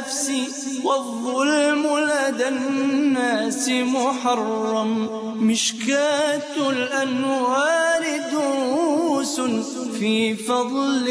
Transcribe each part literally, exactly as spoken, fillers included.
نفسي والظلم لدى الناس محرم. مشكاة الأنوار دروس في فضل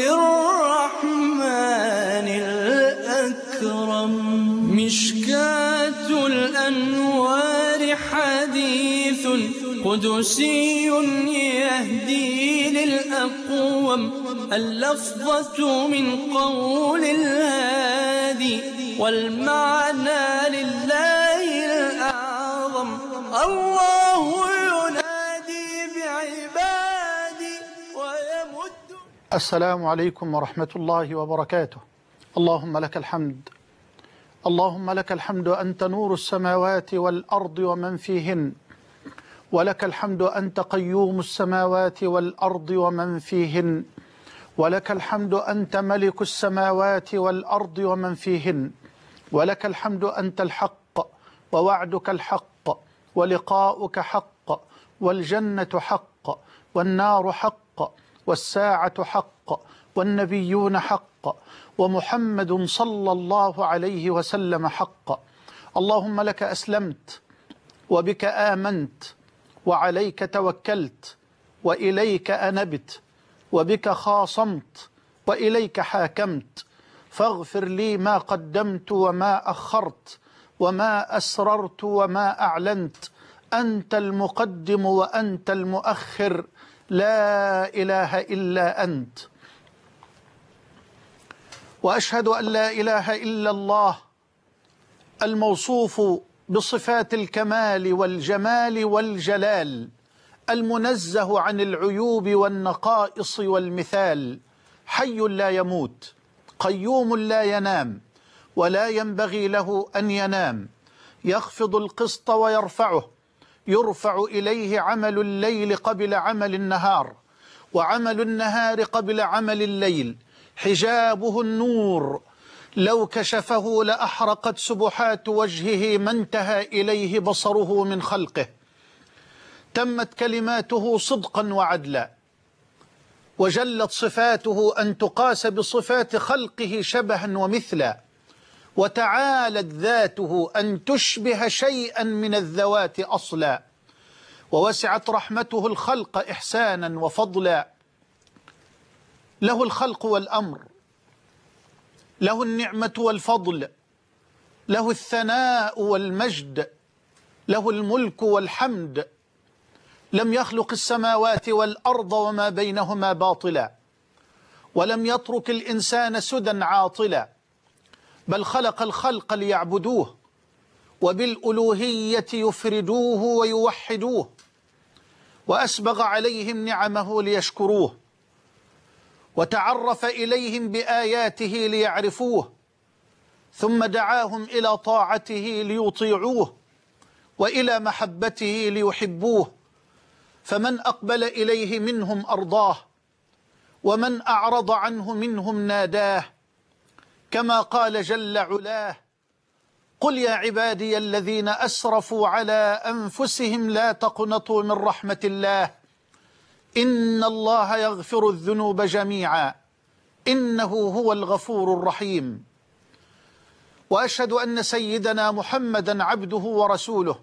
الرحمن الأكرم. مشكاة الأنوار حديث قدسي يهدي للأقوم. اللفظة من قول الهادي والمعنى لله الأعظم. الله ينادي بعبادي ويمد. السلام عليكم ورحمة الله وبركاته. اللهم لك الحمد، اللهم لك الحمد أنت نور السماوات والأرض ومن فيهن، ولك الحمد أنت قيوم السماوات والأرض ومن فيهن، ولك الحمد أنت ملك السماوات والأرض ومن فيهن، ولك الحمد أنت الحق ووعدك الحق ولقاؤك حق والجنة حق والنار حق والساعة حق والنبيون حق ومحمد صلى الله عليه وسلم حق. اللهم لك أسلمت وبك آمنت وعليك توكلت وإليك أنبت وبك خاصمت وإليك حاكمت. فاغفر لي ما قدمت وما أخرت وما أسررت وما أعلنت. أنت المقدم وأنت المؤخر، لا إله إلا أنت. وأشهد أن لا إله إلا الله الموصوف بصفات الكمال والجمال والجلال، المنزه عن العيوب والنقائص والمثال، حي لا يموت، قيوم لا ينام ولا ينبغي له أن ينام، يخفض القسط ويرفعه، يرفع إليه عمل الليل قبل عمل النهار، وعمل النهار قبل عمل الليل، حجابه النور، لو كشفه لأحرقت سبحات وجهه ما انتهى إليه بصره من خلقه. تمت كلماته صدقا وعدلا، وجلت صفاته أن تقاس بصفات خلقه شبها ومثلا، وتعالت ذاته أن تشبه شيئا من الذوات أصلا، ووسعت رحمته الخلق إحسانا وفضلا. له الخلق والأمر، له النعمة والفضل، له الثناء والمجد، له الملك والحمد. لم يخلق السماوات والأرض وما بينهما باطلا، ولم يترك الإنسان سدى عاطلا، بل خلق الخلق ليعبدوه وبالألوهية يفردوه ويوحدوه، وأسبغ عليهم نعمه ليشكروه، وتعرف إليهم بآياته ليعرفوه، ثم دعاهم إلى طاعته ليطيعوه وإلى محبته ليحبوه. فمن أقبل إليه منهم أرضاه، ومن أعرض عنه منهم ناداه، كما قال جل علاه: قل يا عبادي الذين أسرفوا على أنفسهم لا تقنطوا من رحمة الله إن الله يغفر الذنوب جميعا إنه هو الغفور الرحيم. وأشهد أن سيدنا محمدا عبده ورسوله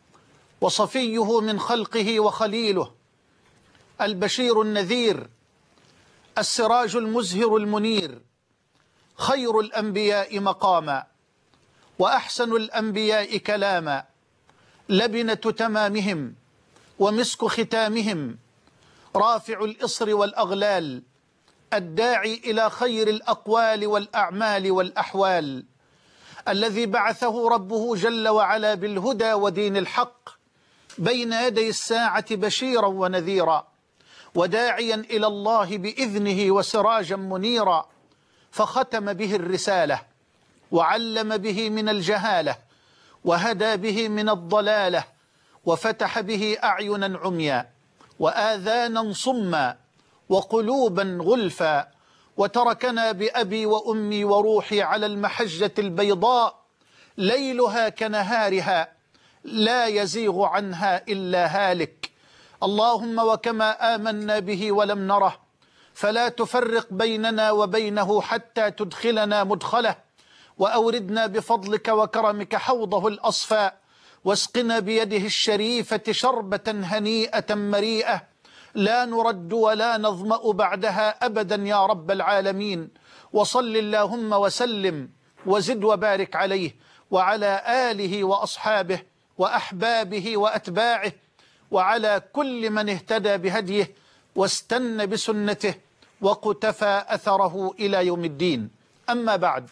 وصفيه من خلقه وخليله، البشير النذير، السراج المزهر المنير، خير الأنبياء مقاما وأحسن الأنبياء كلاما، لبنة تمامهم ومسك ختامهم، رافع الإصر والأغلال، الداعي إلى خير الأقوال والأعمال والأحوال، الذي بعثه ربه جل وعلا بالهدى ودين الحق بين يدي الساعة بشيرا ونذيرا، وداعيا إلى الله بإذنه وسراجا منيرا، فختم به الرسالة، وعلم به من الجهالة، وهدى به من الضلالة، وفتح به أعينا عميا وآذانا صما وقلوبا غلفا، وتركنا بأبي وأمي وروحي على المحجة البيضاء ليلها كنهارها لا يزيغ عنها إلا هالك. اللهم وكما آمنا به ولم نره فلا تفرق بيننا وبينه حتى تدخلنا مدخله، وأوردنا بفضلك وكرمك حوضه الأصفى، واسقنا بيده الشريفة شربة هنيئة مريئة لا نرد ولا نظمأ بعدها أبدا يا رب العالمين. وصل اللهم وسلم وزد وبارك عليه وعلى آله وأصحابه وأحبابه وأتباعه وعلى كل من اهتدى بهديه واستنى بسنته وقتفى أثره إلى يوم الدين. أما بعد،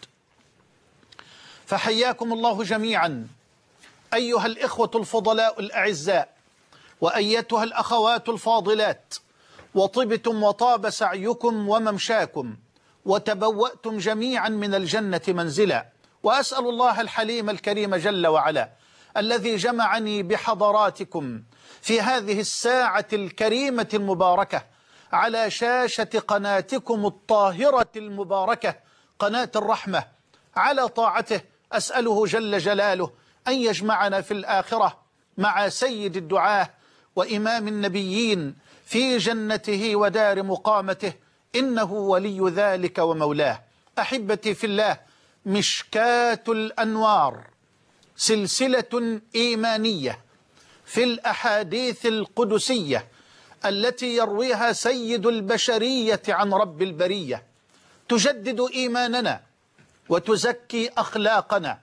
فحياكم الله جميعا أيها الإخوة الفضلاء الأعزاء، وأيتها الأخوات الفاضلات، وطبتم وطاب سعيكم وممشاكم، وتبوأتم جميعا من الجنة منزلا. وأسأل الله الحليم الكريم جل وعلا الذي جمعني بحضراتكم في هذه الساعة الكريمة المباركة على شاشة قناتكم الطاهرة المباركة قناة الرحمة على طاعته، أسأله جل جلاله أن يجمعنا في الآخرة مع سيد الدعاة وإمام النبيين في جنته ودار مقامته، إنه ولي ذلك ومولاه. أحبتي في الله، مشكاة الأنوار سلسلة إيمانية في الأحاديث القدسية التي يرويها سيد البشرية عن رب البرية، تجدد إيماننا وتزكي أخلاقنا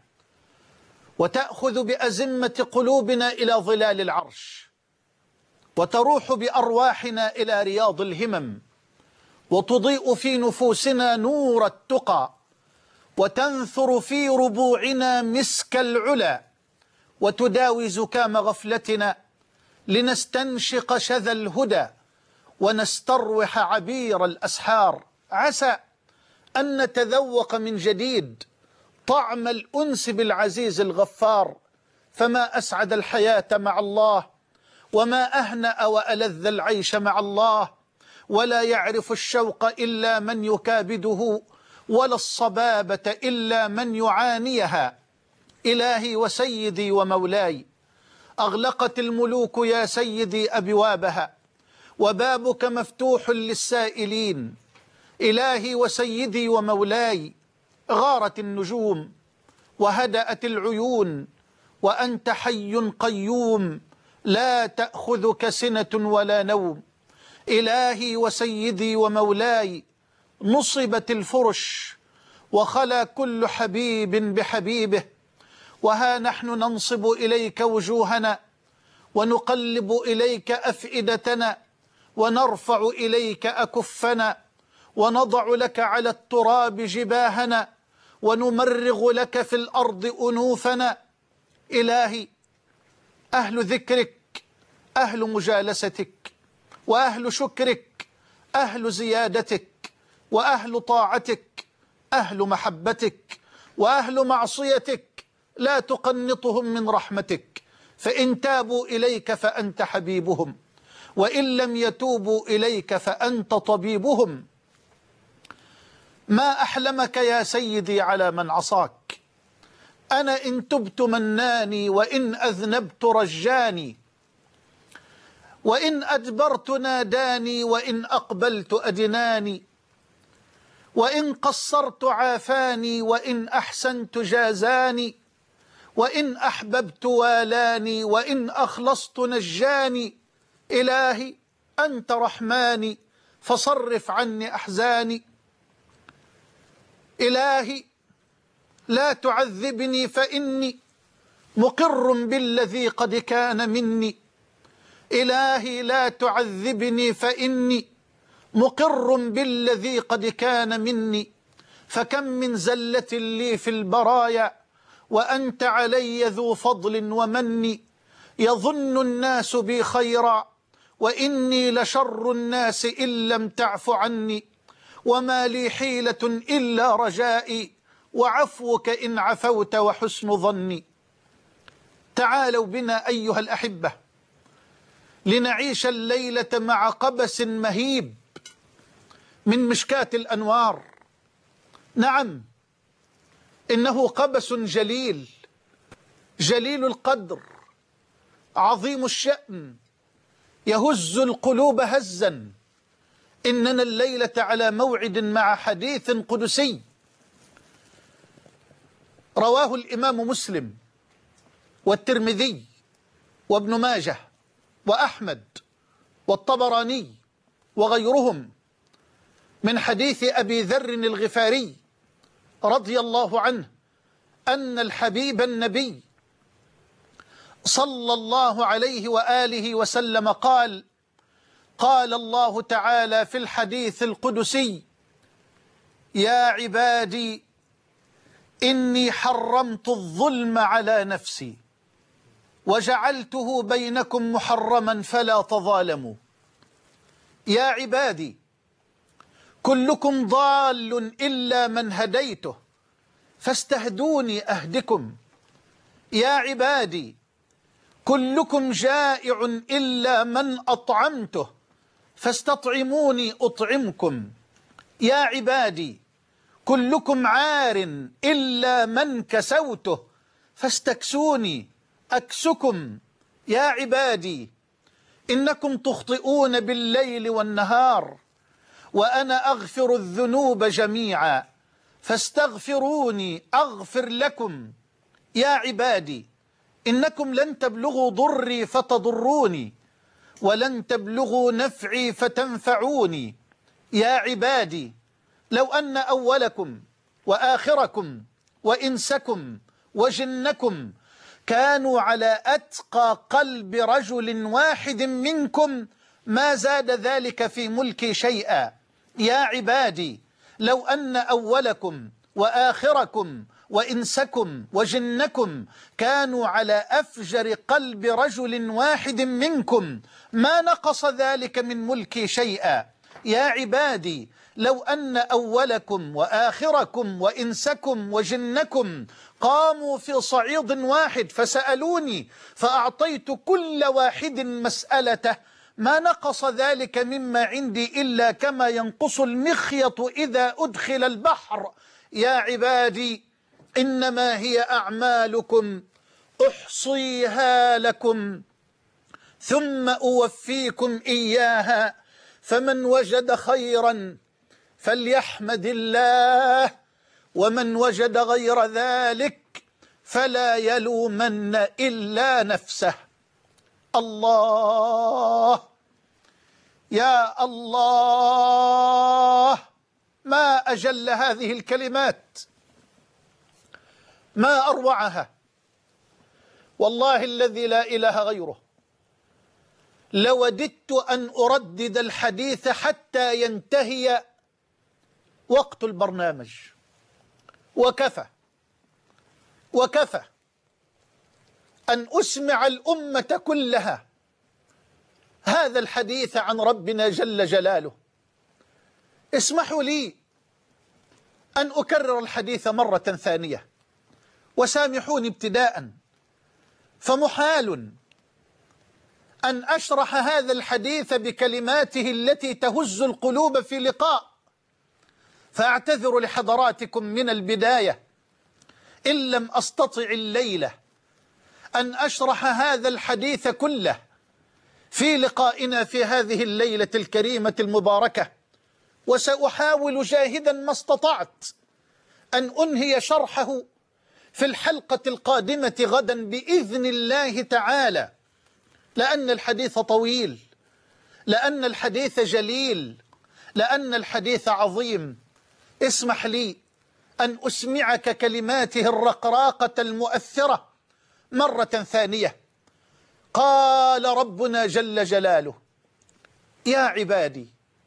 وتأخذ بأزمة قلوبنا إلى ظلال العرش، وتروح بأرواحنا إلى رياض الهمم، وتضيء في نفوسنا نور التقى، وتنثر في ربوعنا مسك العلا، وتداوي زكام غفلتنا لنستنشق شذا الهدى ونستروح عبير الأسحار. عسى أن نتذوق من جديد طعم الأنس بالعزيز الغفار، فما أسعد الحياة مع الله، وما أهنأ وألذ العيش مع الله، ولا يعرف الشوق إلا من يكابده، ولا الصبابة إلا من يعانيها. إلهي وسيدي ومولاي، أغلقت الملوك يا سيدي أبوابها، وبابك مفتوح للسائلين. إلهي وسيدي ومولاي، غارت النجوم وهدأت العيون، وأنت حي قيوم لا تأخذك سنة ولا نوم. إلهي وسيدي ومولاي، نصبت الفرش وخلا كل حبيب بحبيبه، وها نحن ننصب إليك وجوهنا، ونقلب إليك أفئدتنا، ونرفع إليك أكفنا، ونضع لك على التراب جباهنا، ونمرغ لك في الأرض أنوفنا. إلهي، أهل ذكرك أهل مجالستك، وأهل شكرك أهل زيادتك، وأهل طاعتك أهل محبتك، وأهل معصيتك لا تقنطهم من رحمتك، فإن تابوا إليك فأنت حبيبهم، وإن لم يتوبوا إليك فأنت طبيبهم. ما أحلمك يا سيدي على من عصاك، أنا إن تبت مناني، وإن أذنبت رجاني، وإن أدبرت ناداني، وإن أقبلت أدناني، وإن قصرت عافاني، وإن أحسنت جازاني، وإن أحببت والاني، وإن أخلصت نجاني. إلهي أنت رحماني فصرف عني أحزاني. إلهي لا تعذبني فإني مقر بالذي قد كان مني. إلهي لا تعذبني فإني مقر بالذي قد كان مني. فكم من زلة لي في البرايا، وأنت علي ذو فضل ومن. يظن الناس بي خيرا، وإني لشر الناس إن لم تعف عني. وما لي حيلة إلا رجائي، وعفوك إن عفوت وحسن ظني. تعالوا بنا أيها الأحبة لنعيش الليلة مع قبس مهيب من مشكاة الأنوار. نعم، إنه قبس جليل، جليل القدر، عظيم الشأن، يهز القلوب هزا. إننا الليلة على موعد مع حديث قدسي رواه الإمام مسلم والترمذي وابن ماجه وأحمد والطبراني وغيرهم من حديث أبي ذر الغفاري رضي الله عنه أن الحبيب النبي صلى الله عليه وآله وسلم قال: قال الله تعالى في الحديث القدسي: يا عبادي إني حرمت الظلم على نفسي وجعلته بينكم محرما فلا تظالموا. يا عبادي كلكم ضال إلا من هديته فاستهدوني أهدكم. يا عبادي كلكم جائع إلا من أطعمته فاستطعموني أطعمكم. يا عبادي كلكم عار إلا من كسوته فاستكسوني أكسكم. يا عبادي إنكم تخطئون بالليل والنهار وأنا أغفر الذنوب جميعا فاستغفروني أغفر لكم. يا عبادي إنكم لن تبلغوا ضري فتضروني ولن تبلغوا نفعي فتنفعوني. يا عبادي لو أن أولكم وآخركم وإنسكم وجنكم كانوا على أتقى قلب رجل واحد منكم ما زاد ذلك في ملكي شيئا. يا عبادي لو أن أولكم وآخركم وإنسكم وجنكم كانوا على أفجر قلب رجل واحد منكم ما نقص ذلك من ملكي شيئا. يا عبادي لو أن أولكم وآخركم وإنسكم وجنكم قاموا في صعيد واحد فسألوني فأعطيت كل واحد مسألته ما نقص ذلك مما عندي إلا كما ينقص المخيط إذا أدخل البحر. يا عبادي إنما هي أعمالكم أحصيها لكم ثم أوفيكم إياها فمن وجد خيرا فليحمد الله ومن وجد غير ذلك فلا يلومن إلا نفسه. الله يا الله، ما أجل هذه الكلمات، ما أروعها، والله الذي لا إله غيره لوددت أن أردد الحديث حتى ينتهي وقت البرنامج، وكفى وكفى أن أسمع الأمة كلها هذا الحديث عن ربنا جل جلاله. اسمحوا لي أن أكرر الحديث مرة ثانية، وسامحوني ابتداء، فمحال أن أشرح هذا الحديث بكلماته التي تهز القلوب في لقاء، فأعتذر لحضراتكم من البداية إن لم أستطع الليلة أن أشرح هذا الحديث كله في لقائنا في هذه الليلة الكريمة المباركة، وسأحاول جاهدا ما استطعت أن أنهي شرحه في الحلقة القادمة غدا بإذن الله تعالى، لأن الحديث طويل، لأن الحديث جليل، لأن الحديث عظيم. اسمح لي أن أسمعك كلماته الرقراقة المؤثرة مرة ثانية. قال ربنا جل جلاله: يا عبادي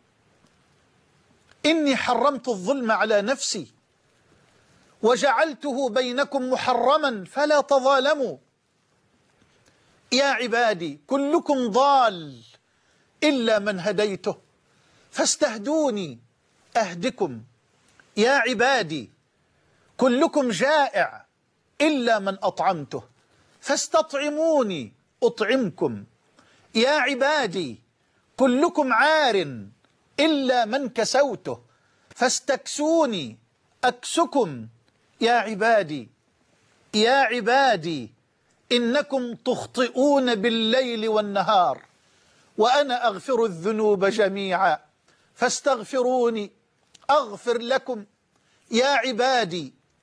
إني حرمت الظلم على نفسي وجعلته بينكم محرما فلا تظالموا. يا عبادي كلكم ضال إلا من هديته فاستهدوني أهدكم. يا عبادي كلكم جائع إلا من أطعمته فاستطعموني أطعمكم. يا عبادي كلكم عار إلا من كسوته فاستكسوني أكسكم. يا عبادي يا عبادي إنكم تخطئون بالليل والنهار وأنا أغفر الذنوب جميعا فاستغفروني أغفر لكم. يا عبادي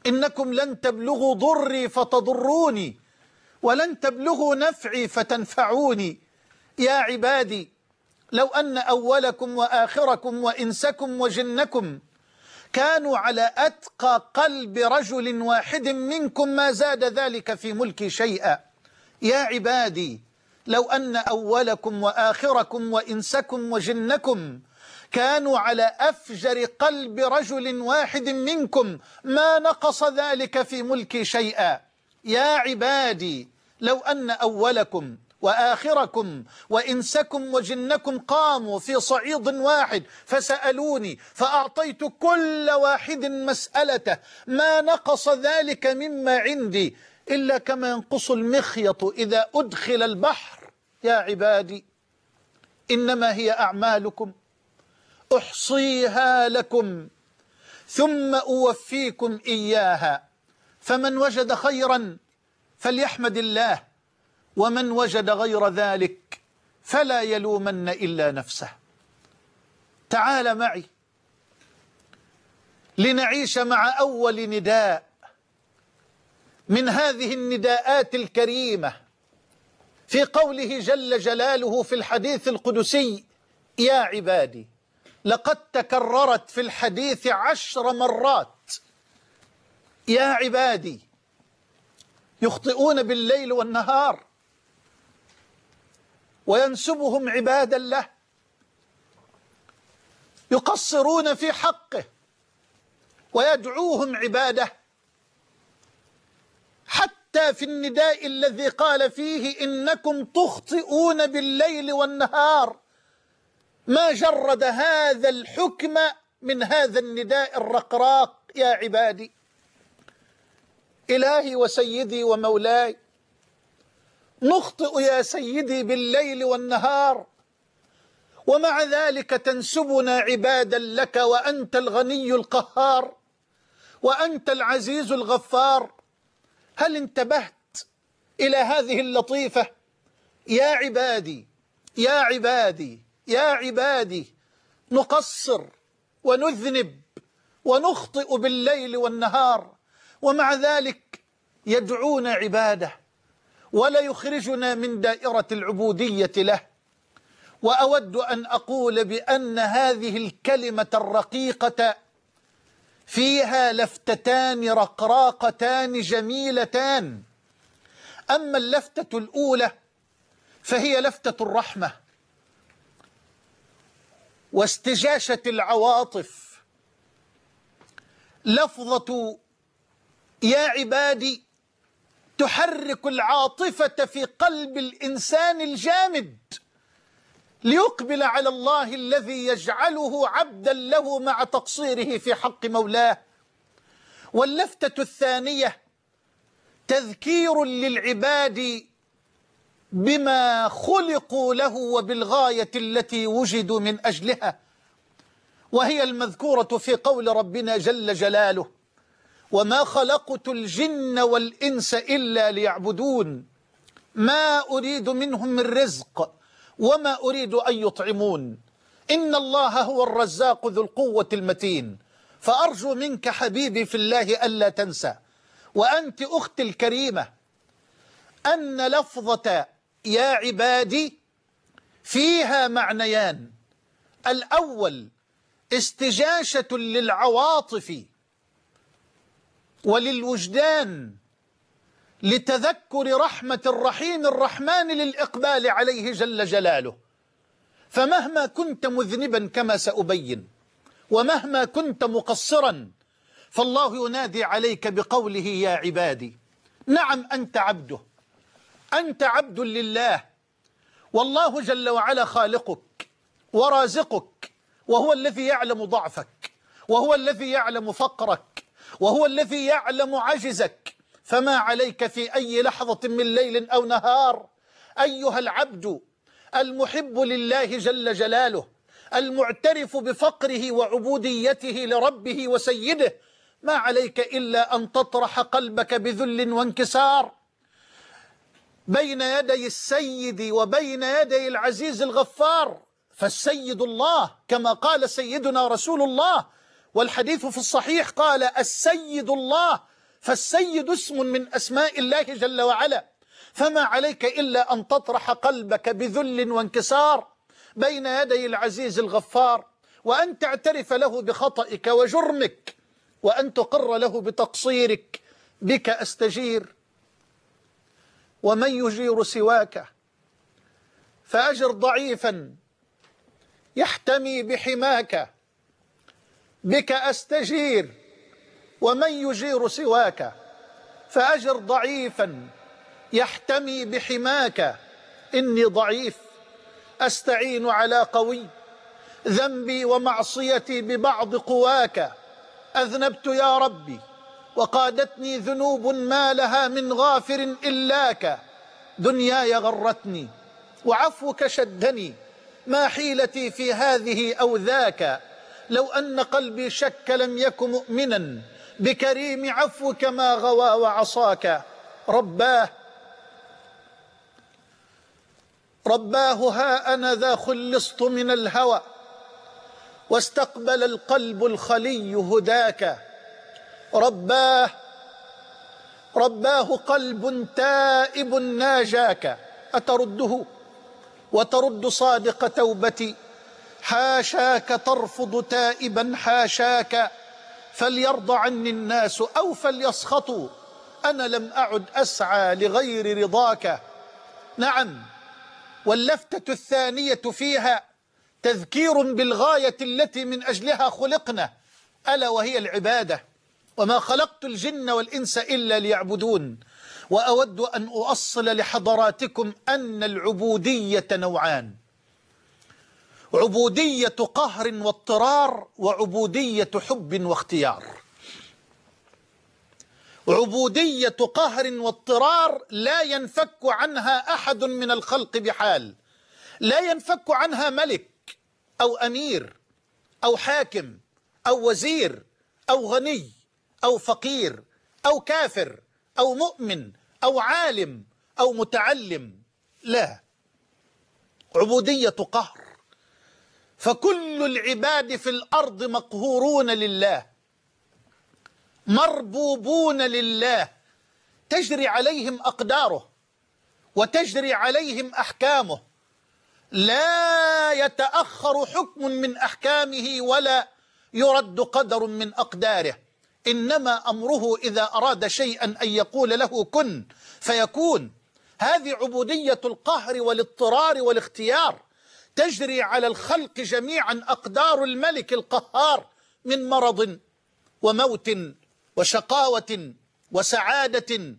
إنكم لن تبلغوا ضري فتضروني ولن تبلغوا نفعي فتنفعوني. يا عبادي لو أن أولكم وآخركم وإنسكم وجنكم كانوا على أتقى قلب رجل واحد منكم ما زاد ذلك في ملكي شيئا. يا عبادي لو أن أولكم وآخركم وإنسكم وجنكم كانوا على أفجر قلب رجل واحد منكم ما نقص ذلك في ملكي شيئا. يا عبادي لو أن أولكم وآخركم وإنسكم وجنكم قاموا في صعيد واحد فسألوني فأعطيت كل واحد مسألته ما نقص ذلك مما عندي إلا كما ينقص المخيط إذا أدخل البحر. يا عبادي إنما هي أعمالكم أحصيها لكم ثم أوفيكم إياها، فمن وجد خيرا فليحمد الله، ومن وجد غير ذلك فلا يلومن إلا نفسه. تعال معي لنعيش مع أول نداء من هذه النداءات الكريمة في قوله جل جلاله في الحديث القدسي: يا عبادي. لقد تكررت في الحديث عشر مرات. يا عبادي يخطئون بالليل والنهار وينسبهم عبادا له، يقصرون في حقه ويدعوهم عباده، حتى في النداء الذي قال فيه إنكم تخطئون بالليل والنهار ما جرد هذا الحكم من هذا النداء الرقراق: يا عبادي. إلهي وسيدي ومولاي، نخطئ يا سيدي بالليل والنهار، ومع ذلك تنسبنا عبادا لك، وأنت الغني القهار وأنت العزيز الغفار. هل انتبهت إلى هذه اللطيفة؟ يا عبادي يا عبادي يا عبادي، نقصر ونذنب ونخطئ بالليل والنهار، ومع ذلك يدعون عباده ولا يخرجنا من دائرة العبودية له. وأود أن أقول بأن هذه الكلمة الرقيقة فيها لفتتان رقراقتان جميلتان. أما اللفتة الأولى فهي لفتة الرحمة واستجاشة العواطف. لفظة يا عبادي تحرك العاطفة في قلب الإنسان الجامد ليقبل على الله الذي يجعله عبدا له مع تقصيره في حق مولاه. واللفتة الثانية تذكير للعباد بما خلقوا له وبالغاية التي وجدوا من أجلها، وهي المذكورة في قول ربنا جل جلاله: وما خلقت الجن والإنس إلا ليعبدون ما أريد منهم من رزق وما أريد أن يطعمون إن الله هو الرزاق ذو القوة المتين. فأرجو منك حبيبي في الله ألا تنسى، وأنت أختي الكريمة، أن لفظة يا عبادي فيها معنيان: الأول استجاشة للعواطف وللوجدان لتذكر رحمة الرحيم الرحمن للإقبال عليه جل جلاله. فمهما كنت مذنبا كما سأبين، ومهما كنت مقصرا، فالله ينادي عليك بقوله يا عبادي. نعم أنت عبده، أنت عبد لله، والله جل وعلا خالقك ورازقك، وهو الذي يعلم ضعفك، وهو الذي يعلم فقرك، وهو الذي يعلم عجزك. فما عليك في أي لحظة من ليل أو نهار أيها العبد المحب لله جل جلاله، المعترف بفقره وعبوديته لربه وسيده، ما عليك إلا أن تطرح قلبك بذل وانكسار بين يدي السيد وبين يدي العزيز الغفار. فالسيد الله كما قال سيدنا رسول الله، والحديث في الصحيح قال: السيد الله فالسيد اسم من أسماء الله جل وعلا، فما عليك إلا أن تطرح قلبك بذل وانكسار بين يدي العزيز الغفار، وأن تعترف له بخطئك وجرمك، وأن تقر له بتقصيرك. بك أستجير ومن يجير سواك، فأجر ضعيفا يحتمي بحماك. بك أستجير ومن يجير سواك، فأجر ضعيفا يحتمي بحماك. إني ضعيف أستعين على قوي، ذنبي ومعصيتي ببعض قواك. أذنبت يا ربي وقادتني ذنوب ما لها من غافر إلاك. دنياي غرتني وعفوك شدني، ما حيلتي في هذه أو ذاك. لو أن قلبي شك لم يك مؤمنا، بكريم عفوك ما غوى وعصاك. رباه رباه ها أنا ذا خلصت من الهوى، واستقبل القلب الخلي هداك. رباه رباه قلب تائب ناجاك، أترده وترد صادق توبتي؟ حاشاك ترفض تائبا حاشاك. فليرضى عني الناس أو فليسخطوا، أنا لم أعد أسعى لغير رضاك. نعم، واللفتة الثانية فيها تذكير بالغاية التي من أجلها خلقنا، ألا وهي العبادة. وما خلقت الجن والإنس إلا ليعبدون. وأود أن أؤصل لحضراتكم أن العبودية نوعان: عبودية قهر واضطرار، وعبودية حب واختيار. عبودية قهر واضطرار لا ينفك عنها أحد من الخلق بحال، لا ينفك عنها ملك أو أمير أو حاكم أو وزير أو غني أو فقير أو كافر أو مؤمن أو عالم أو متعلم، لا، عبودية قهر. فكل العباد في الأرض مقهورون لله، مربوبون لله، تجري عليهم أقداره وتجري عليهم أحكامه، لا يتأخر حكم من أحكامه ولا يرد قدر من أقداره، إنما أمره إذا أراد شيئا أن يقول له كن فيكون. هذه عبودية القهر والاضطرار والاختيار، تجري على الخلق جميعا أقدار الملك القهار من مرض وموت وشقاوة وسعادة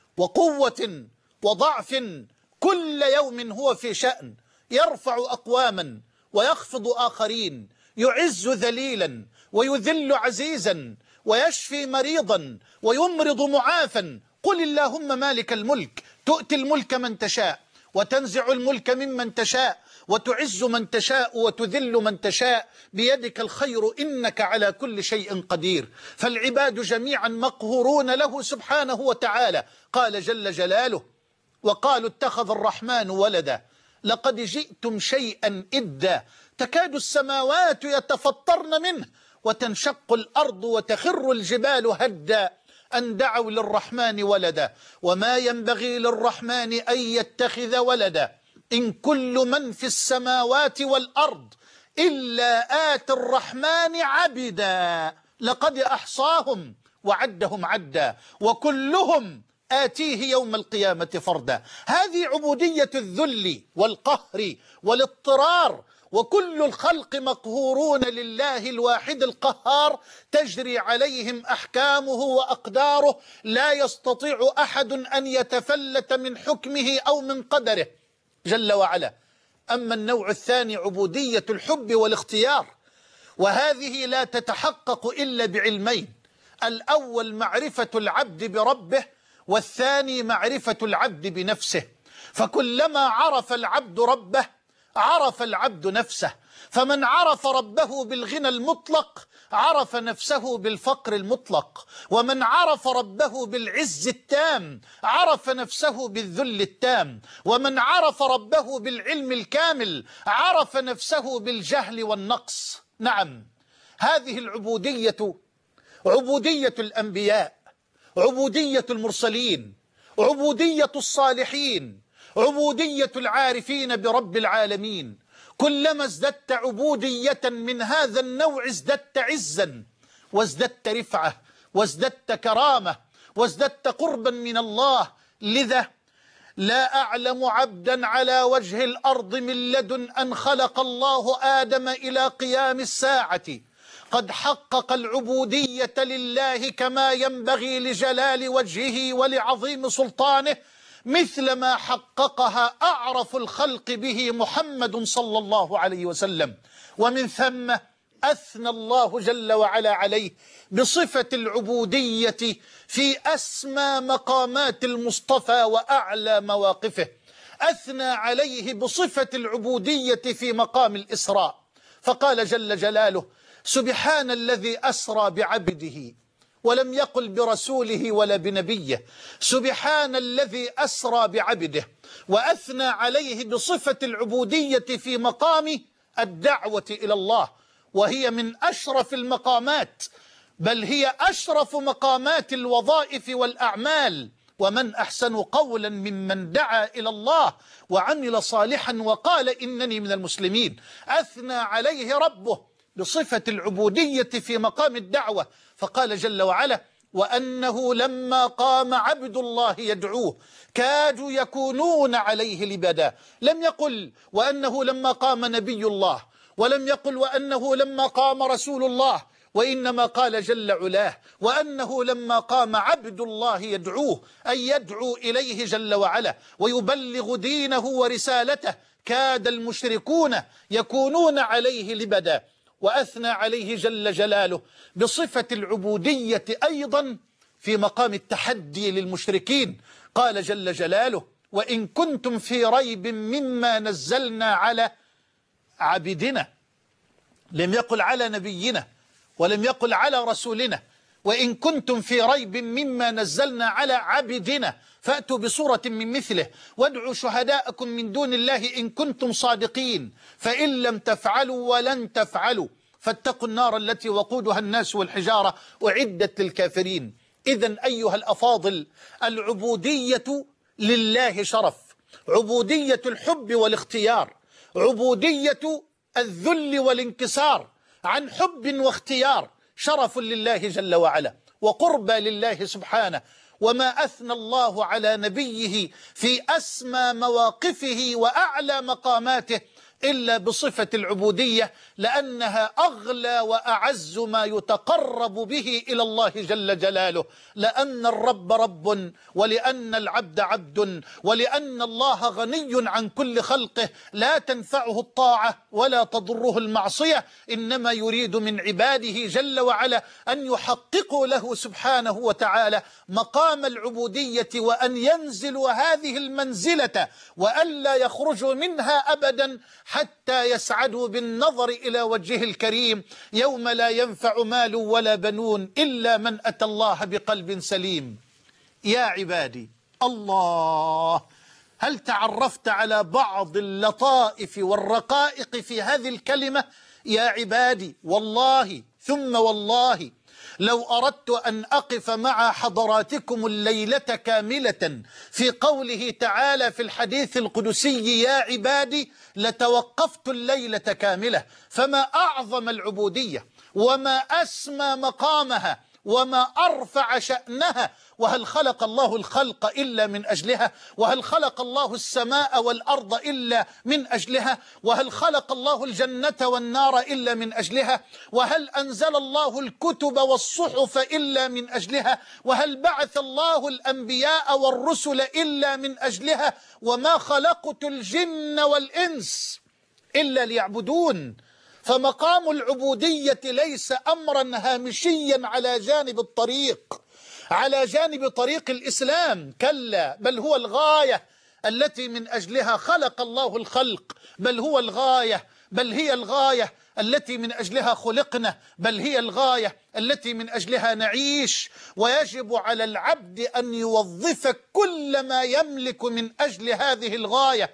وقوة وضعف، كل يوم هو في شأن، يرفع أقواما ويخفض آخرين، يعز ذليلا ويذل عزيزا، ويشفي مريضا ويمرض معافا. قل اللهم مالك الملك تؤتي الملك من تشاء، وتنزع الملك ممن تشاء، وتعز من تشاء وتذل من تشاء، بيدك الخير إنك على كل شيء قدير. فالعباد جميعا مقهورون له سبحانه وتعالى. قال جل جلاله: وقالوا اتخذ الرحمن ولدا لقد جئتم شيئا إدا، تكاد السماوات يتفطرن منه وتنشق الأرض وتخر الجبال هدا أن دعوا للرحمن ولدا وما ينبغي للرحمن أن يتخذ ولدا إن كل من في السماوات والأرض إلا آتي الرحمن عبدا لقد أحصاهم وعدهم عدا وكلهم آتيه يوم القيامة فردا. هذه عبودية الذل والقهر والاضطرار، وكل الخلق مقهورون لله الواحد القهار، تجري عليهم أحكامه وأقداره، لا يستطيع أحد أن يتفلت من حكمه أو من قدره جل وعلا. أما النوع الثاني عبودية الحب والاختيار، وهذه لا تتحقق إلا بعلمين: الأول معرفة العبد بربه، والثاني معرفة العبد بنفسه. فكلما عرف العبد ربه عرف العبد نفسه، فمن عرف ربه بالغنى المطلق عرف نفسه بالفقر المطلق، ومن عرف ربه بالعز التام عرف نفسه بالذل التام، ومن عرف ربه بالعلم الكامل عرف نفسه بالجهل والنقص. نعم، هذه العبودية عبودية الأنبياء عبودية المرسلين، عبودية الصالحين، عبودية العارفين برب العالمين. كلما ازددت عبودية من هذا النوع ازددت عزا وازددت رفعة وازددت كرامة وازددت قربا من الله. لذا لا أعلم عبدا على وجه الأرض من لدن أن خلق الله آدم إلى قيام الساعة قد حقق العبودية لله كما ينبغي لجلال وجهه ولعظيم سلطانه مثل ما حققها أعرف الخلق به محمد صلى الله عليه وسلم. ومن ثم أثنى الله جل وعلا عليه بصفة العبودية في أسمى مقامات المصطفى وأعلى مواقفه. أثنى عليه بصفة العبودية في مقام الإسراء، فقال جل جلاله: سبحان الذي أسرى بعبده، ولم يقل برسوله ولا بنبيه، سبحان الذي أسرى بعبده. وأثنى عليه بصفة العبودية في مقام الدعوة إلى الله، وهي من أشرف المقامات، بل هي أشرف مقامات الوظائف والأعمال. ومن أحسن قولا ممن دعا إلى الله وعمل صالحا وقال إنني من المسلمين. أثنى عليه ربه بصفة العبودية في مقام الدعوة، فقال جل وعلا: وأنه لما قام عبد الله يدعوه كادوا يكونون عليه لبدا. لم يقل وأنه لما قام نبي الله، ولم يقل وأنه لما قام رسول الله، وإنما قال جل علاه: وأنه لما قام عبد الله يدعوه، أي يدعو إليه جل وعلا ويبلغ دينه ورسالته، كاد المشركون يكونون عليه لبدا. وأثنى عليه جل جلاله بصفة العبودية أيضا في مقام التحدي للمشركين. قال جل جلاله: وإن كنتم في ريب مما نزلنا على عبدنا. لم يقل على نبينا ولم يقل على رسولنا. وإن كنتم في ريب مما نزلنا على عبدنا فأتوا بصورة من مثله وادعوا شهداءكم من دون الله إن كنتم صادقين فإن لم تفعلوا ولن تفعلوا فاتقوا النار التي وقودها الناس والحجارة أعدت للكافرين. إذن أيها الأفاضل، العبودية لله شرف، عبودية الحب والاختيار، عبودية الذل والانكسار عن حب واختيار، شرف لله جل وعلا وقربى لله سبحانه. وما أثنى الله على نبيه في أسمى مواقفه وأعلى مقاماته إلا بصفة العبودية، لأنها أغلى وأعز ما يتقرب به إلى الله جل جلاله، لأن الرب رب، ولأن العبد عبد، ولأن الله غني عن كل خلقه لا تنفعه الطاعة ولا تضره المعصية، إنما يريد من عباده جل وعلا أن يحققوا له سبحانه وتعالى مقام العبودية، وأن ينزلوا هذه المنزلة وألا يخرجوا منها أبدا حتى يسعدوا بالنظر إلى وجهه الكريم يوم لا ينفع مال ولا بنون إلا من أتى الله بقلب سليم. يا عبادي، الله، هل تعرفت على بعض اللطائف والرقائق في هذه الكلمة؟ يا عبادي، والله ثم والله لو أردت أن أقف مع حضراتكم الليلة كاملة في قوله تعالى في الحديث القدسي: يا عبادي، لتوقفت الليلة كاملة. فما أعظم العبودية وما أسمى مقامها وما أرفع شأنها. وهل خلق الله الخلق إلا من أجلها؟ وهل خلق الله السماء والأرض إلا من أجلها؟ وهل خلق الله الجنة والنار إلا من أجلها؟ وهل أنزل الله الكتب والصحف إلا من أجلها؟ وهل بعث الله الأنبياء والرسل إلا من أجلها؟ وما خلقت الجن والإنس إلا ليعبدون. فمقام العبودية ليس أمرا هامشيا على جانب الطريق، على جانب طريق الإسلام، كلا، بل هو الغاية التي من أجلها خلق الله الخلق، بل هو الغاية، بل هي الغاية التي من أجلها خلقنا، بل هي الغاية التي من أجلها نعيش. ويجب على العبد أن يوظف كل ما يملك من أجل هذه الغاية.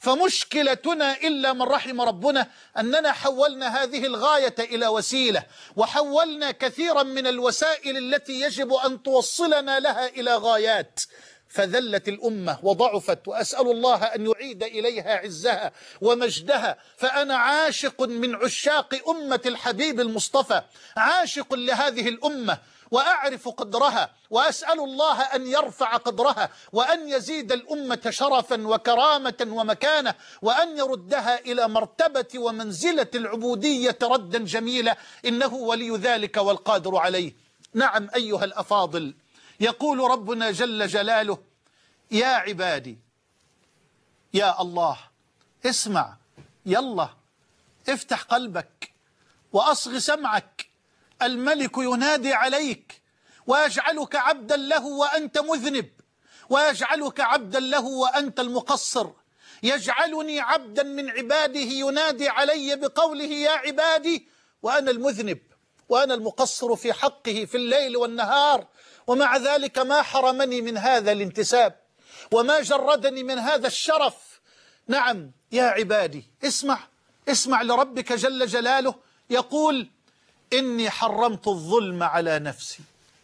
فمشكلتنا إلا من رحم ربنا أننا حولنا هذه الغاية إلى وسيلة، وحولنا كثيرا من الوسائل التي يجب أن توصلنا لها إلى غايات، فذلت الأمة وضعفت، وأسأل الله أن يعيد إليها عزها ومجدها. فأنا عاشق من عشاق أمة الحبيب المصطفى، عاشق لهذه الأمة وأعرف قدرها، وأسأل الله أن يرفع قدرها وأن يزيد الأمة شرفا وكرامة ومكانة، وأن يردها إلى مرتبة ومنزلة العبودية ردا جميلا، إنه ولي ذلك والقادر عليه. نعم أيها الأفاضل، يقول ربنا جل جلاله: يا عبادي، يا الله، اسمع، يلا افتح قلبك وأصغ سمعك، الملك ينادي عليك ويجعلك عبدا له وأنت مذنب، ويجعلك عبدا له وأنت المقصر، يجعلني عبدا من عباده ينادي علي بقوله يا عبادي، وأنا المذنب وأنا المقصر في حقه في الليل والنهار، ومع ذلك ما حرمني من هذا الانتساب وما جردني من هذا الشرف. نعم يا عبادي، اسمع اسمع لربك جل جلاله يقول: إني حرمت الظلم على نفسي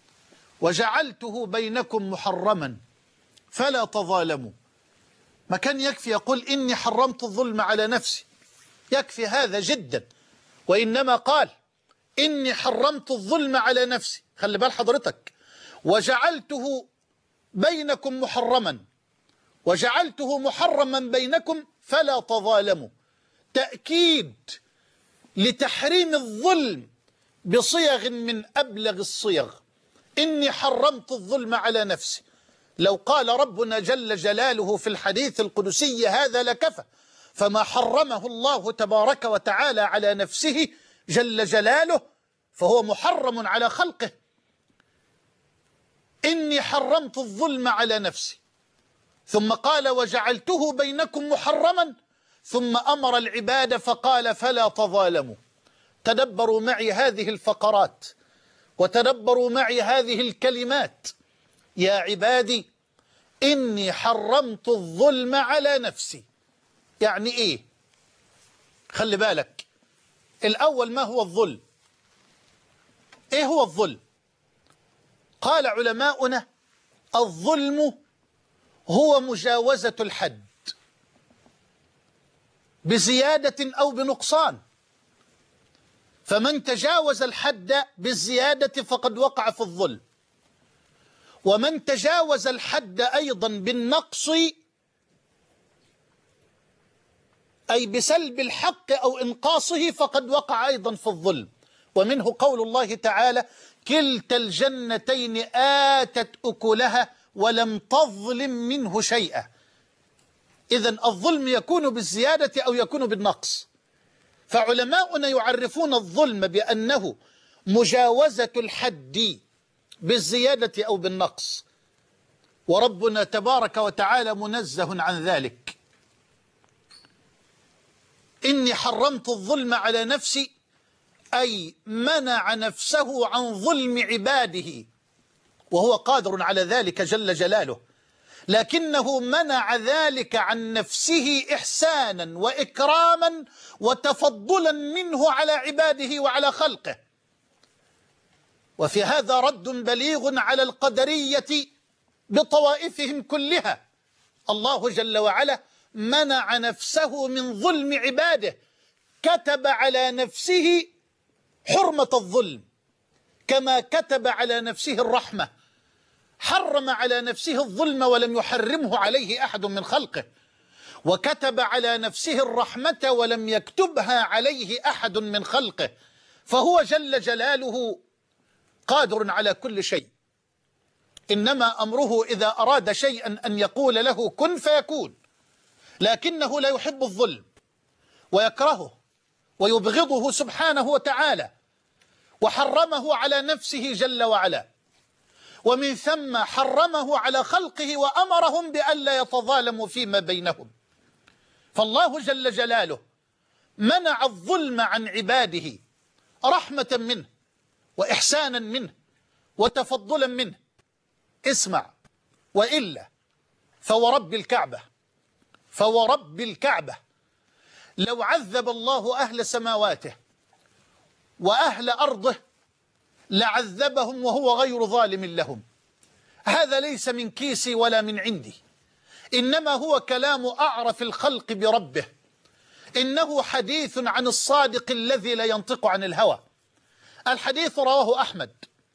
وجعلته بينكم محرما فلا تظالموا. ما كان يكفي يقول إني حرمت الظلم على نفسي، يكفي هذا جدا، وإنما قال إني حرمت الظلم على نفسي، خلي بال حضرتك، وجعلته بينكم محرما، وجعلته محرما بينكم فلا تظالموا، تأكيد لتحريم الظلم بصيغ من أبلغ الصيغ. إني حرمت الظلم على نفسي، لو قال ربنا جل جلاله في الحديث القدسي هذا لكفى، فما حرمه الله تبارك وتعالى على نفسه جل جلاله فهو محرم على خلقه. إني حرمت الظلم على نفسي، ثم قال وجعلته بينكم محرما، ثم أمر العباد فقال فلا تظالموا. تدبروا معي هذه الفقرات وتدبروا معي هذه الكلمات: يا عبادي إني حرمت الظلم على نفسي. يعني إيه؟ خلي بالك، الأول ما هو الظلم؟ إيه هو الظلم؟ قال علماؤنا: الظلم هو مجاوزة الحد بزيادة أو بنقصان، فمن تجاوز الحد بالزيادة فقد وقع في الظلم، ومن تجاوز الحد أيضا بالنقص أي بسلب الحق أو إنقاصه فقد وقع أيضا في الظلم. ومنه قول الله تعالى: كلتا الجنتين آتت أكلها ولم تظلم منه شيئا. إذن الظلم يكون بالزيادة أو يكون بالنقص. فعلماؤنا يعرفون الظلم بأنه مجاوزة الحد بالزيادة أو بالنقص، وربنا تبارك وتعالى منزه عن ذلك. إني حرمت الظلم على نفسي أي منع نفسه عن ظلم عباده، وهو قادر على ذلك جل جلاله، لكنه منع ذلك عن نفسه إحسانا وإكراما وتفضلا منه على عباده وعلى خلقه. وفي هذا رد بليغ على القدرية بطوائفهم كلها. الله جل وعلا منع نفسه من ظلم عباده، كتب على نفسه حرمة الظلم كما كتب على نفسه الرحمة، حرم على نفسه الظلم ولم يحرمه عليه أحد من خلقه، وكتب على نفسه الرحمة ولم يكتبها عليه أحد من خلقه، فهو جل جلاله قادر على كل شيء، إنما أمره إذا أراد شيئا أن يقول له كن فيكون، لكنه لا يحب الظلم ويكرهه ويبغضه سبحانه وتعالى، وحرمه على نفسه جل وعلا، ومن ثم حرمه على خلقه وأمرهم بألا يتظالموا فيما بينهم. فالله جل جلاله منع الظلم عن عباده رحمة منه وإحسانا منه وتفضلا منه. اسمع، وإلا فورب الكعبة فورب الكعبة لو عذب الله أهل سماواته وأهل أرضه لعذبهم وهو غير ظالم لهم. هذا ليس من كيسي ولا من عندي، إنما هو كلام أعرف الخلق بربه، إنه حديث عن الصادق الذي لا ينطق عن الهوى. الحديث رواه أحمد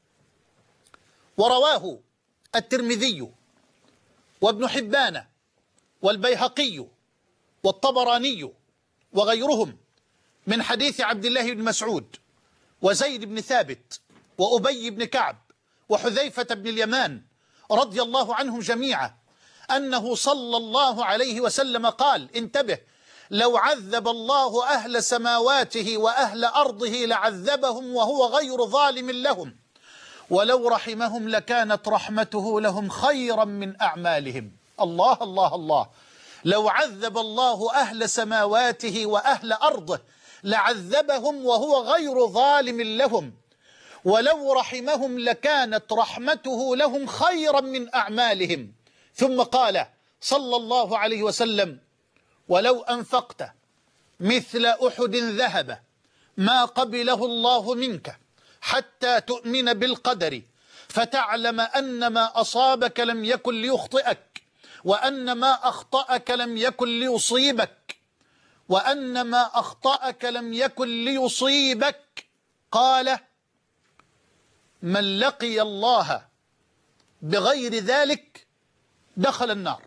ورواه الترمذي وابن حبان والبيهقي والطبراني وغيرهم من حديث عبد الله بن مسعود وزيد بن ثابت وأبي بن كعب وحذيفة بن اليمان رضي الله عنهم جميعا أنه صلى الله عليه وسلم قال: انتبه، لو عذب الله أهل سماواته وأهل أرضه لعذبهم وهو غير ظالم لهم، ولو رحمهم لكانت رحمته لهم خيرا من أعمالهم. الله الله الله. لو عذب الله أهل سماواته وأهل أرضه لعذبهم وهو غير ظالم لهم، ولو رحمهم لكانت رحمته لهم خيرا من أعمالهم. ثم قال صلى الله عليه وسلم: ولو أنفقت مثل أحد ذهب ما قبله الله منك حتى تؤمن بالقدر فتعلم أن ما أصابك لم يكن ليخطئك، وأن ما أخطأك لم يكن ليصيبك، وأن ما أخطأك لم يكن ليصيبك. قال: من لقي الله بغير ذلك دخل النار.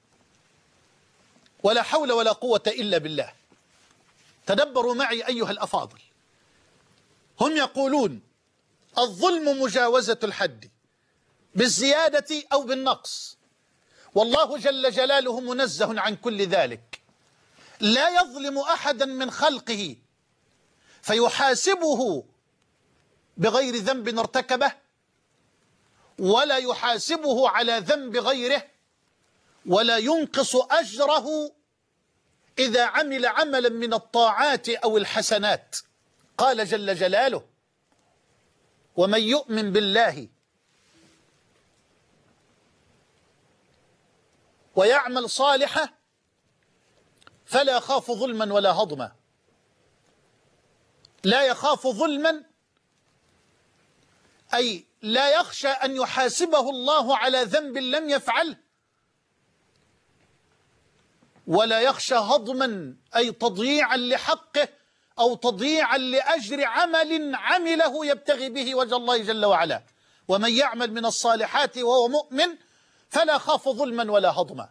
ولا حول ولا قوة إلا بالله. تدبروا معي أيها الأفاضل. هم يقولون الظلم مجاوزة الحد بالزيادة أو بالنقص، والله جل جلاله منزه عن كل ذلك، لا يظلم أحدا من خلقه فيحاسبه بغير ذنب ارتكبه، ولا يحاسبه على ذنب غيره، ولا ينقص أجره إذا عمل عملا من الطاعات أو الحسنات. قال جل جلاله: ومن يؤمن بالله ويعمل صالحا فلا يخاف ظلما ولا هضما. لا يخاف ظلما أي لا يخشى أن يحاسبه الله على ذنب لم يفعله، ولا يخشى هضما أي تضييعا لحقه أو تضييعا لأجر عمل عمله يبتغي به وجه الله جل وعلا. ومن يعمل من الصالحات وهو مؤمن فلا يخاف ظلما ولا هضما.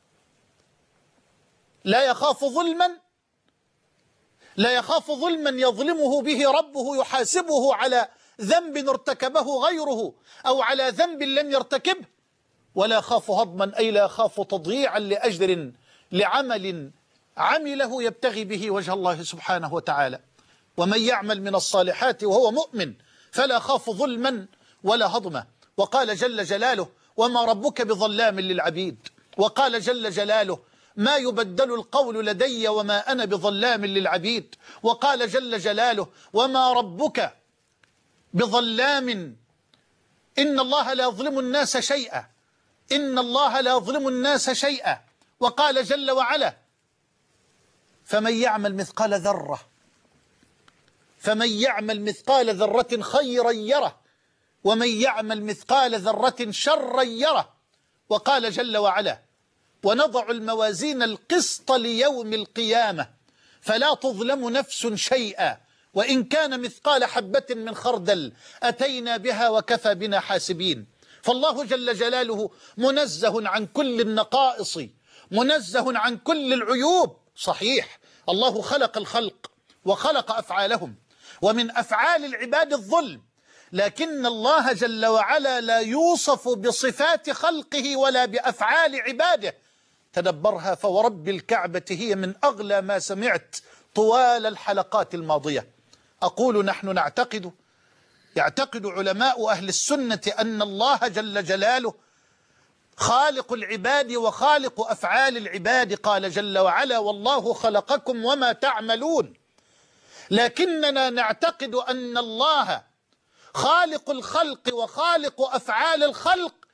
لا يخاف ظلما لا يخاف ظلما يظلمه به ربه يحاسبه على ذنب ارتكبه غيره أو على ذنب لم يرتكبه، ولا يخاف هضما أي لا يخاف تضييعا لأجر لعمل عمله يبتغي به وجه الله سبحانه وتعالى. ومن يعمل من الصالحات وهو مؤمن فلا يخاف ظلما ولا هضما. وقال جل جلاله: وما ربك بظلام للعبيد. وقال جل جلاله: ما يبدل القول لدي وما أنا بظلام للعبيد. وقال جل جلاله: وما ربك بظلام إن الله لا يظلم الناس شيئا إن الله لا يظلم الناس شيئا. وقال جل وعلا: فمن يعمل مثقال ذرة فمن يعمل مثقال ذرة خيرا يره ومن يعمل مثقال ذرة شرا يره. وقال جل وعلا: ونضع الموازين القسط ليوم القيامة فلا تظلم نفس شيئا وإن كان مثقال حبة من خردل أتينا بها وكفى بنا حاسبين. فالله جل جلاله منزه عن كل النقائص، منزه عن كل العيوب. صحيح الله خلق الخلق وخلق أفعالهم، ومن أفعال العباد الظلم، لكن الله جل وعلا لا يوصف بصفات خلقه ولا بأفعال عباده. تدبرها فورب الكعبة هي من أغلى ما سمعت طوال الحلقات الماضية. أقول نحن نعتقد يعتقد علماء أهل السنة أن الله جل جلاله خالق العباد وخالق أفعال العباد. قال جل وعلا: والله خلقكم وما تعملون. لكننا نعتقد أن الله خالق الخلق وخالق أفعال الخلق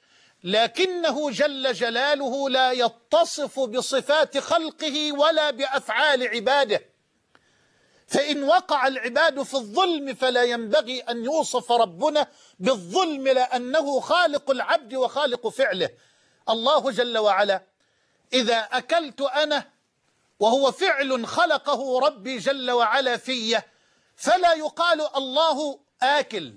لكنه جل جلاله لا يتصف بصفات خلقه ولا بأفعال عباده، فإن وقع العباد في الظلم فلا ينبغي أن يوصف ربنا بالظلم، لأنه خالق العبد وخالق فعله. الله جل وعلا إذا أكلت أنا وهو فعل خلقه ربي جل وعلا في، فلا يقال الله آكل.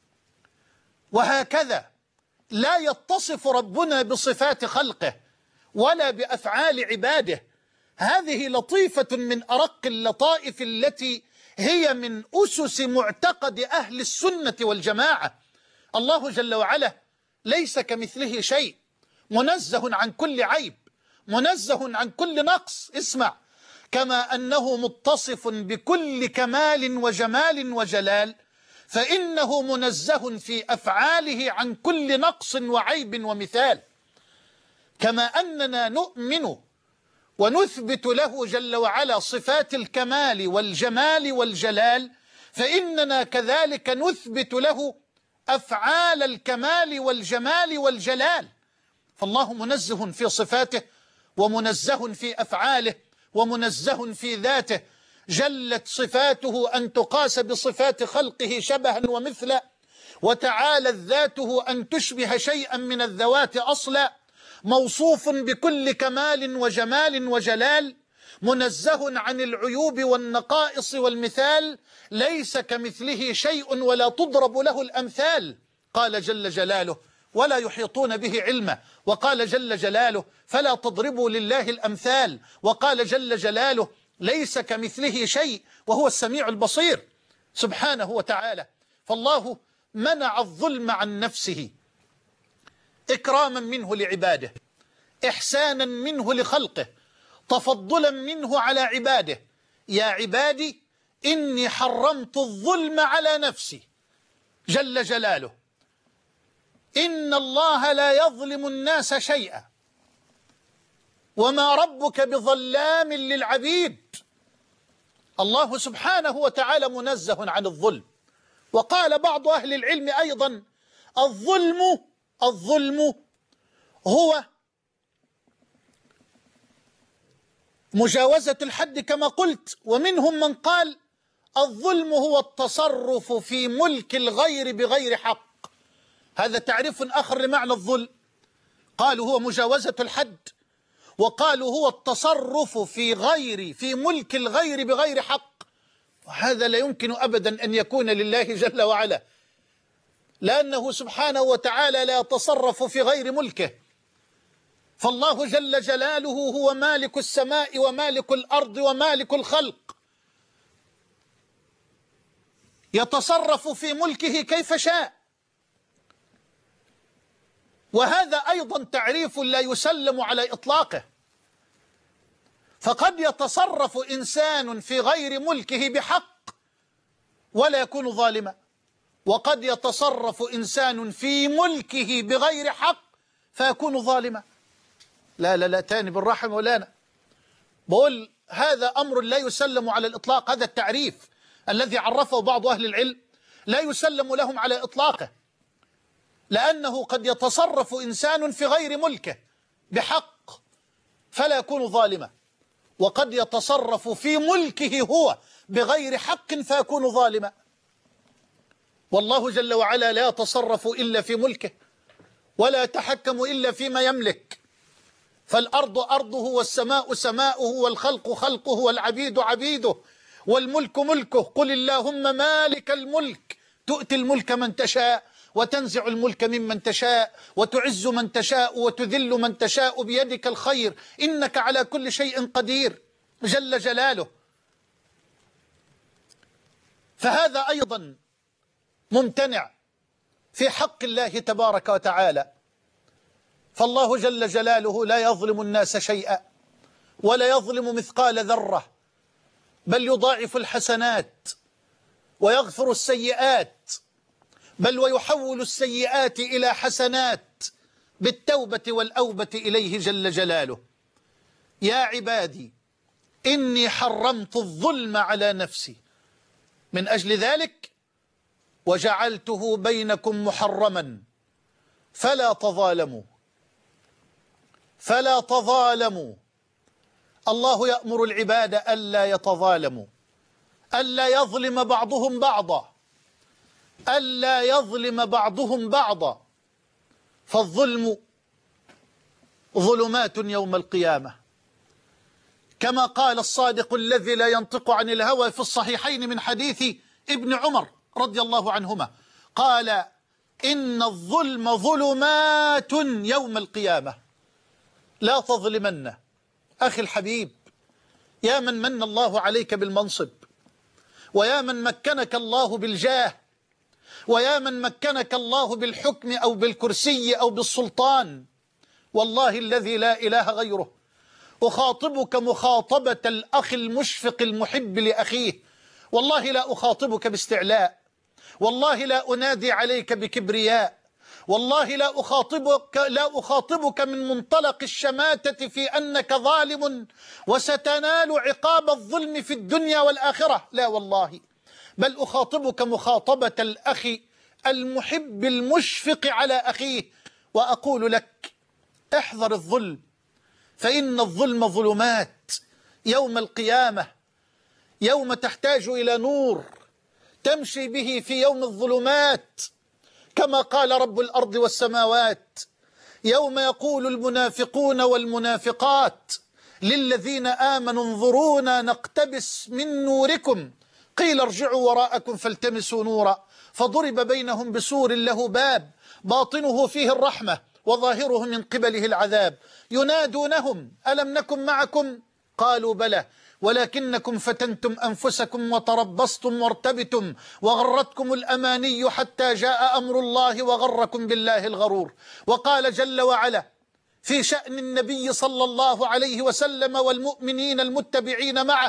وهكذا لا يتصف ربنا بصفات خلقه ولا بأفعال عباده. هذه لطيفة من أرق اللطائف التي هي من أسس معتقد أهل السنة والجماعة. الله جل وعلا ليس كمثله شيء، منزه عن كل عيب، منزه عن كل نقص. اسمع، كما أنه متصف بكل كمال وجمال وجلال، فإنه منزه في أفعاله عن كل نقص وعيب ومثال. كما أننا نؤمن ونثبت له جل وعلا صفات الكمال والجمال والجلال، فإننا كذلك نثبت له أفعال الكمال والجمال والجلال. فالله منزه في صفاته ومنزه في أفعاله ومنزه في ذاته. جلت صفاته أن تقاس بصفات خلقه شبها ومثلا، وتعالت ذاته أن تشبه شيئا من الذوات أصلا. موصوف بكل كمال وجمال وجلال، منزه عن العيوب والنقائص والمثال، ليس كمثله شيء ولا تضرب له الأمثال. قال جل جلاله: ولا يحيطون به علما. وقال جل جلاله: فلا تضربوا لله الأمثال. وقال جل جلاله: ليس كمثله شيء وهو السميع البصير سبحانه وتعالى. فالله منع الظلم عن نفسه إكراما منه لعباده، إحسانا منه لخلقه، تفضلا منه على عباده. يا عبادي إني حرمت الظلم على نفسي جل جلاله. إن الله لا يظلم الناس شيئا وما ربك بظلام للعبيد. الله سبحانه وتعالى منزه عن الظلم. وقال بعض أهل العلم أيضا: الظلم الظلم هو مجاوزة الحد كما قلت. ومنهم من قال: الظلم هو التصرف في ملك الغير بغير حق. هذا تعريف آخر لمعنى الظلم. قالوا هو مجاوزة الحد، وقالوا هو التصرف في غير في ملك الغير بغير حق. وهذا لا يمكن أبدا أن يكون لله جل وعلا، لأنه سبحانه وتعالى لا يتصرف في غير ملكه. فالله جل جلاله هو مالك السماء ومالك الأرض ومالك الخلق، يتصرف في ملكه كيف شاء. وهذا أيضا تعريف لا يسلم على إطلاقه. فقد يتصرف إنسان في غير ملكه بحق ولا يكون ظالما، وقد يتصرف إنسان في ملكه بغير حق فيكون ظالما. لا لا لا تاني بالرحم مولانا، بقول هذا أمر لا يسلم على الإطلاق. هذا التعريف الذي عرفه بعض أهل العلم لا يسلم لهم على إطلاقه، لأنه قد يتصرف إنسان في غير ملكه بحق فلا يكون ظالما، وقد يتصرف في ملكه هو بغير حق فيكون ظالما. والله جل وعلا لا يتصرف إلا في ملكه، ولا يتحكم إلا فيما يملك. فالأرض أرضه، والسماء سماؤه، والخلق خلقه، والعبيد عبيده، والملك ملكه. قل اللهم مالك الملك تؤتي الملك من تشاء وتنزع الملك ممن تشاء وتعز من تشاء وتذل من تشاء بيدك الخير إنك على كل شيء قدير جل جلاله. فهذا أيضا ممتنع في حق الله تبارك وتعالى. فالله جل جلاله لا يظلم الناس شيئا ولا يظلم مثقال ذرة، بل يضاعف الحسنات ويغفر السيئات، بل ويحول السيئات إلى حسنات بالتوبة والأوبة إليه جل جلاله. يا عبادي إني حرمت الظلم على نفسي، من أجل ذلك وجعلته بينكم محرما فلا تظالموا. فلا تظالموا. الله يأمر العباد ألا يتظالموا، ألا يظلم بعضهم بعضا، ألا يظلم بعضهم بعضا، فالظلم ظلمات يوم القيامة، كما قال الصادق الذي لا ينطق عن الهوى في الصحيحين من حديث ابن عمر رضي الله عنهما، قال: إن الظلم ظلمات يوم القيامة. لا تظلمن. أخي الحبيب، يا من من الله عليك بالمنصب، ويا من مكنك الله بالجاه، ويا من مكنك الله بالحكم أو بالكرسي أو بالسلطان، والله الذي لا إله غيره أخاطبك مخاطبة الأخ المشفق المحب لأخيه. والله لا أخاطبك باستعلاء، والله لا أنادي عليك بكبرياء، والله لا أخاطبك لا أخاطبك من منطلق الشماتة في أنك ظالم وستنال عقاب الظلم في الدنيا والآخرة، لا والله، بل أخاطبك مخاطبة الأخ المحب المشفق على أخيه، وأقول لك: احذر الظلم، فإن الظلم ظلمات يوم القيامة، يوم تحتاج إلى نور تمشي به في يوم الظلمات، كما قال رب الأرض والسماوات: يوم يقول المنافقون والمنافقات للذين آمنوا انظرونا نقتبس من نوركم قيل ارجعوا وراءكم فالتمسوا نورا فضرب بينهم بسور له باب باطنه فيه الرحمة وظاهره من قبله العذاب ينادونهم ألم نكن معكم قالوا بلى ولكنكم فتنتم أنفسكم وتربصتم وارتبتم وغرتكم الأماني حتى جاء أمر الله وغركم بالله الغرور. وقال جل وعلا في شأن النبي صلى الله عليه وسلم والمؤمنين المتبعين معه: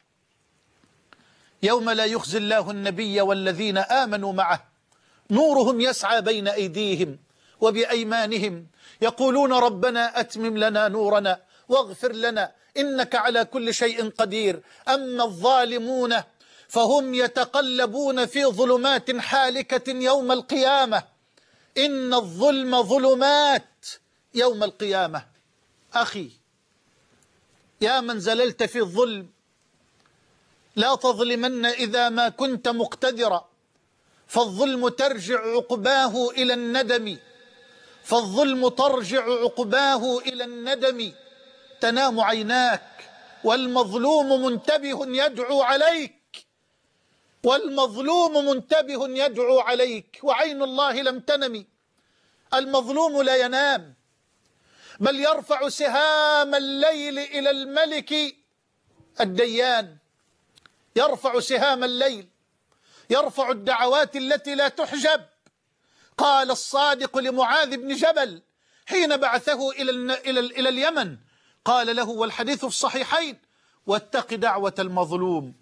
يوم لا يخزي الله النبي والذين آمنوا معه نورهم يسعى بين أيديهم وبأيمانهم يقولون ربنا أتمم لنا نورنا واغفر لنا إنك على كل شيء قدير. أما الظالمون فهم يتقلبون في ظلمات حالكة يوم القيامة. إن الظلم ظلمات يوم القيامة. أخي يا من زللت في الظلم، لا تظلمن إذا ما كنت مقتدرا، فالظلم ترجع عقباه إلى الندم، فالظلم ترجع عقباه إلى الندم. تنام عيناك والمظلوم منتبه يدعو عليك، والمظلوم منتبه يدعو عليك، وعين الله لم تنم. المظلوم لا ينام، بل يرفع سهام الليل إلى الملك الديان، يرفع سهام الليل، يرفع الدعوات التي لا تحجب. قال الصادق لمعاذ بن جبل حين بعثه إلى إلى إلى اليمن، قال له والحديث في الصحيحين: واتق دعوة المظلوم،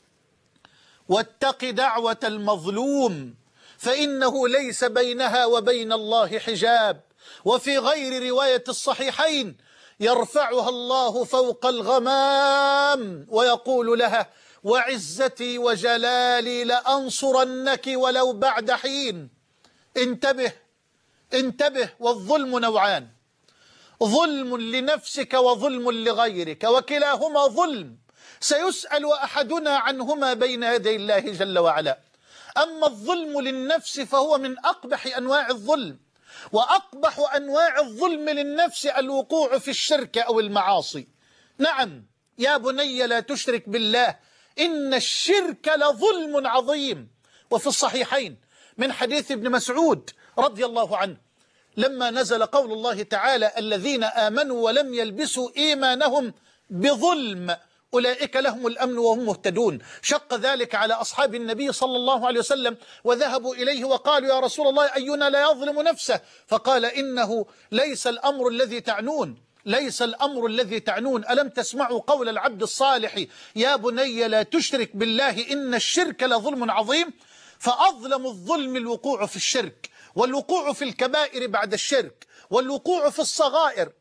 واتق دعوة المظلوم فإنه ليس بينها وبين الله حجاب. وفي غير رواية الصحيحين: يرفعها الله فوق الغمام ويقول لها: وعزتي وجلالي لأنصرنك ولو بعد حين. انتبه انتبه. والظلم نوعان: ظلم لنفسك وظلم لغيرك، وكلاهما ظلم سيسأل أحدنا عنهما بين يدي الله جل وعلا. أما الظلم للنفس فهو من أقبح أنواع الظلم، وأقبح أنواع الظلم للنفس الوقوع في الشرك أو المعاصي. نعم يا بني لا تشرك بالله إن الشرك لظلم عظيم. وفي الصحيحين من حديث ابن مسعود رضي الله عنه لما نزل قول الله تعالى: الذين آمنوا ولم يلبسوا إيمانهم بظلم أولئك لهم الأمن وهم مهتدون، شق ذلك على أصحاب النبي صلى الله عليه وسلم وذهبوا إليه وقالوا: يا رسول الله أينا لا يظلم نفسه؟ فقال: إنه ليس الأمر الذي تعنون، ليس الأمر الذي تعنون. ألم تسمعوا قول العبد الصالح: يا بني لا تشرك بالله إن الشرك لظلم عظيم؟ فأظلم الظلم الوقوع في الشرك، والوقوع في الكبائر بعد الشرك، والوقوع في الصغائر.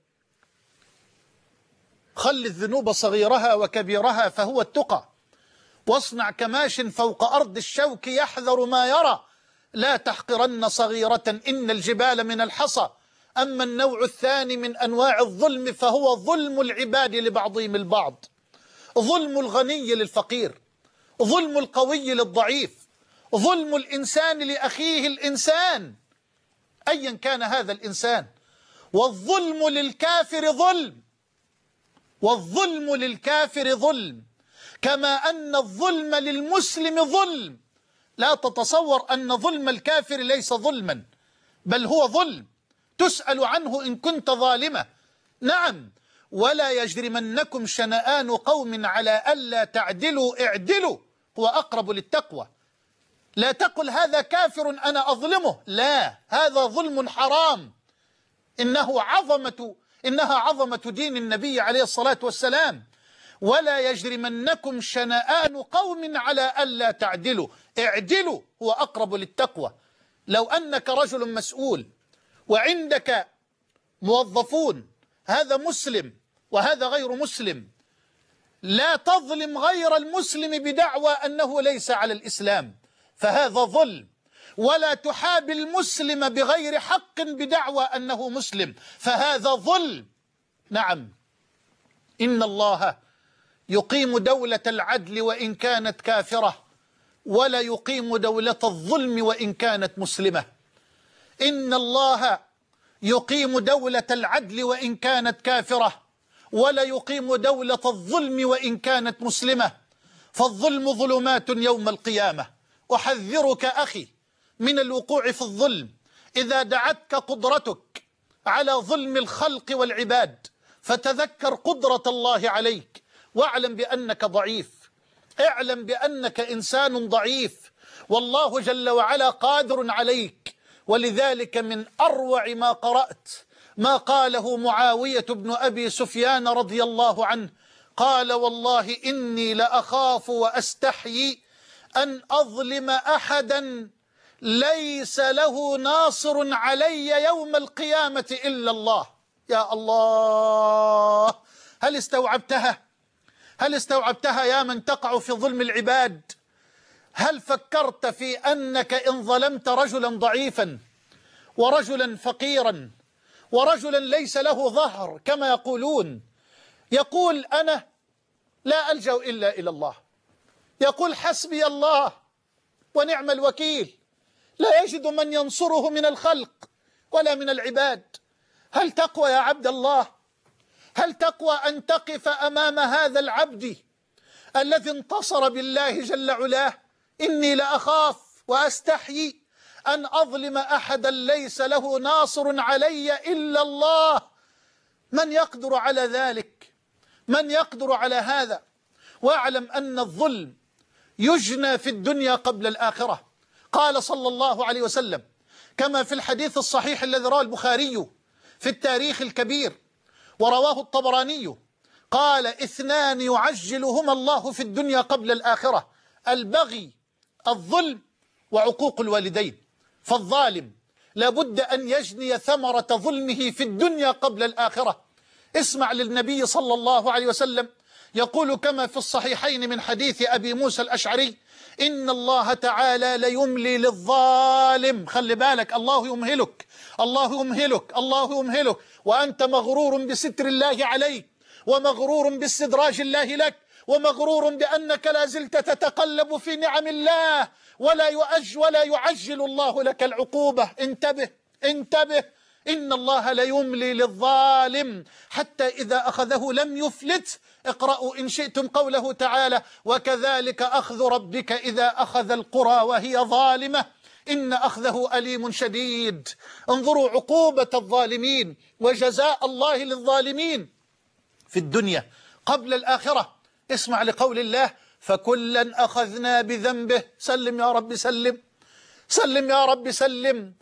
خل الذنوب صغيرها وكبيرها فهو التقى، واصنع كماش فوق أرض الشوك يحذر ما يرى، لا تحقرن صغيرة إن الجبال من الحصى أما النوع الثاني من أنواع الظلم فهو ظلم العباد لبعضهم البعض، ظلم الغني للفقير، ظلم القوي للضعيف، ظلم الإنسان لأخيه الإنسان أيا كان هذا الإنسان. والظلم للكافر ظلم، والظلم للكافر ظلم، كما أن الظلم للمسلم ظلم. لا تتصور أن ظلم الكافر ليس ظلما، بل هو ظلم تسأل عنه إن كنت ظالما. نعم، ولا يجرمنكم شنآن قوم على ألا تعدلوا اعدلوا هو أقرب للتقوى. لا تقل هذا كافر أنا أظلمه، لا، هذا ظلم حرام. إنه عظمة إنها عظمة دين النبي عليه الصلاة والسلام. ولا يجرمنكم شنآن قوم على ألا تعدلوا اعدلوا هو أقرب للتقوى. لو أنك رجل مسؤول وعندك موظفون، هذا مسلم وهذا غير مسلم، لا تظلم غير المسلم بدعوى أنه ليس على الإسلام، فهذا ظلم. ولا تحابي المسلم بغير حق بدعوى أنه مسلم، فهذا ظلم. نعم، إن الله يقيم دولة العدل وإن كانت كافرة، ولا يقيم دولة الظلم وإن كانت مسلمة. إن الله يقيم دولة العدل وإن كانت كافرة، ولا يقيم دولة الظلم وإن كانت مسلمة. فالظلم ظلمات يوم القيامة. أحذرك أخي من الوقوع في الظلم إذا دعتك قدرتك على ظلم الخلق والعباد، فتذكر قدرة الله عليك واعلم بأنك ضعيف. اعلم بأنك إنسان ضعيف، والله جل وعلا قادر عليك. ولذلك من أروع ما قرأت ما قاله معاوية بن أبي سفيان رضي الله عنه، قال: والله إني لأخاف وأستحيي أن أظلم أحدا ليس له ناصر علي يوم القيامة إلا الله. يا الله، هل استوعبتها؟ هل استوعبتها يا من تقع في ظلم العباد؟ هل فكرت في أنك إن ظلمت رجلا ضعيفا ورجلا فقيرا ورجلا ليس له ظهر كما يقولون، يقول أنا لا ألجأ إلا إلى الله، يقول حسبي الله ونعم الوكيل، لا يجد من ينصره من الخلق ولا من العباد، هل تقوى يا عبد الله؟ هل تقوى أن تقف أمام هذا العبد الذي انتصر بالله جل علاه؟ إني لأخاف وأستحيي أن أظلم أحدا ليس له ناصر علي إلا الله. من يقدر على ذلك؟ من يقدر على هذا؟ واعلم أن الظلم يجنى في الدنيا قبل الآخرة. قال صلى الله عليه وسلم كما في الحديث الصحيح الذي رواه البخاري في التاريخ الكبير ورواه الطبراني، قال: اثنان يعجلهما الله في الدنيا قبل الآخرة: البغي، الظلم، وعقوق الوالدين. فالظالم لابد أن يجني ثمرة ظلمه في الدنيا قبل الآخرة. اسمع للنبي صلى الله عليه وسلم يقول كما في الصحيحين من حديث أبي موسى الأشعري: إن الله تعالى ليملي للظالم. خلي بالك، الله يمهلك، الله يمهلك، الله يمهلك، وأنت مغرور بستر الله عليك، ومغرور باستدراج الله لك، ومغرور بأنك لا زلت تتقلب في نعم الله، ولا يؤج ولا يعجل الله لك العقوبة. انتبه انتبه، إن الله ليملي للظالم حتى إذا أخذه لم يفلت. اقرأوا إن شئتم قوله تعالى: وكذلك أخذ ربك إذا أخذ القرى وهي ظالمة إن أخذه أليم شديد. انظروا عقوبة الظالمين وجزاء الله للظالمين في الدنيا قبل الآخرة. اسمع لقول الله: فكلا أخذنا بذنبه. سلم يا رب سلم، سلم يا رب سلم.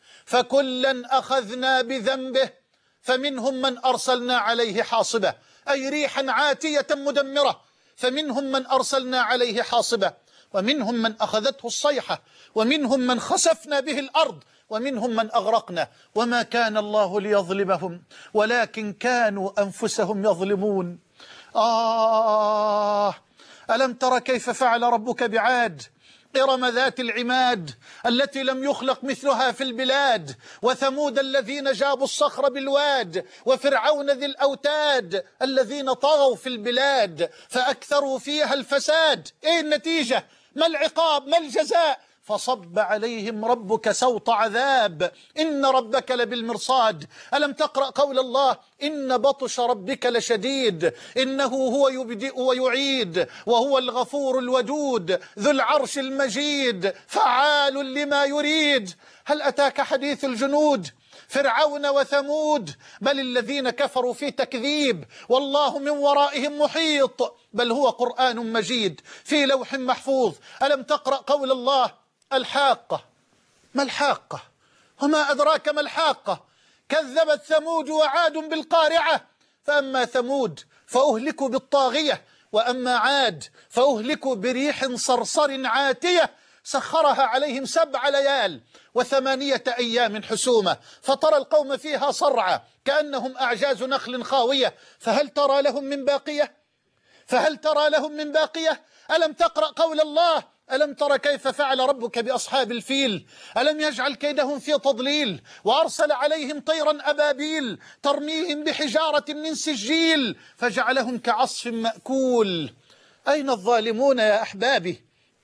فكلا أخذنا بذنبه فمنهم من أرسلنا عليه حاصبة، أي ريحا عاتية مدمرة، فمنهم من أرسلنا عليه حاصبة، ومنهم من أخذته الصيحة، ومنهم من خسفنا به الأرض، ومنهم من أغرقنا. وما كان الله ليظلمهم ولكن كانوا أنفسهم يظلمون. آه، ألم تر كيف فعل ربك بعاد إرم ذات العماد التي لم يخلق مثلها في البلاد، وثمود الذين جابوا الصخر بالواد، وفرعون ذي الأوتاد الذين طغوا في البلاد فأكثروا فيها الفساد. إيه النتيجة؟ ما العقاب؟ ما الجزاء؟ فصب عليهم ربك سوط عذاب إن ربك لبالمرصاد. ألم تقرأ قول الله إن بطش ربك لشديد إنه هو يبدئ ويعيد وهو الغفور الودود ذو العرش المجيد فعال لما يريد. هل أتاك حديث الجنود فرعون وثمود؟ بل الذين كفروا في تكذيب والله من ورائهم محيط، بل هو قرآن مجيد في لوح محفوظ. ألم تقرأ قول الله الحاقة؟ ما الحاقة؟ وما أدراك ما الحاقة؟ كذبت ثمود وعاد بالقارعة، فأما ثمود فأهلكوا بالطاغية وأما عاد فأهلكوا بريح صرصر عاتية سخرها عليهم سبع ليال وثمانية أيام حسومة فترى القوم فيها صرعى كأنهم أعجاز نخل خاوية فهل ترى لهم من باقية؟ فهل ترى لهم من باقية؟ ألم تقرأ قول الله ألم تر كيف فعل ربك بأصحاب الفيل؟ ألم يجعل كيدهم في تضليل وأرسل عليهم طيرا أبابيل ترميهم بحجارة من سجيل فجعلهم كعصف مأكول. أين الظالمون يا أحبابي؟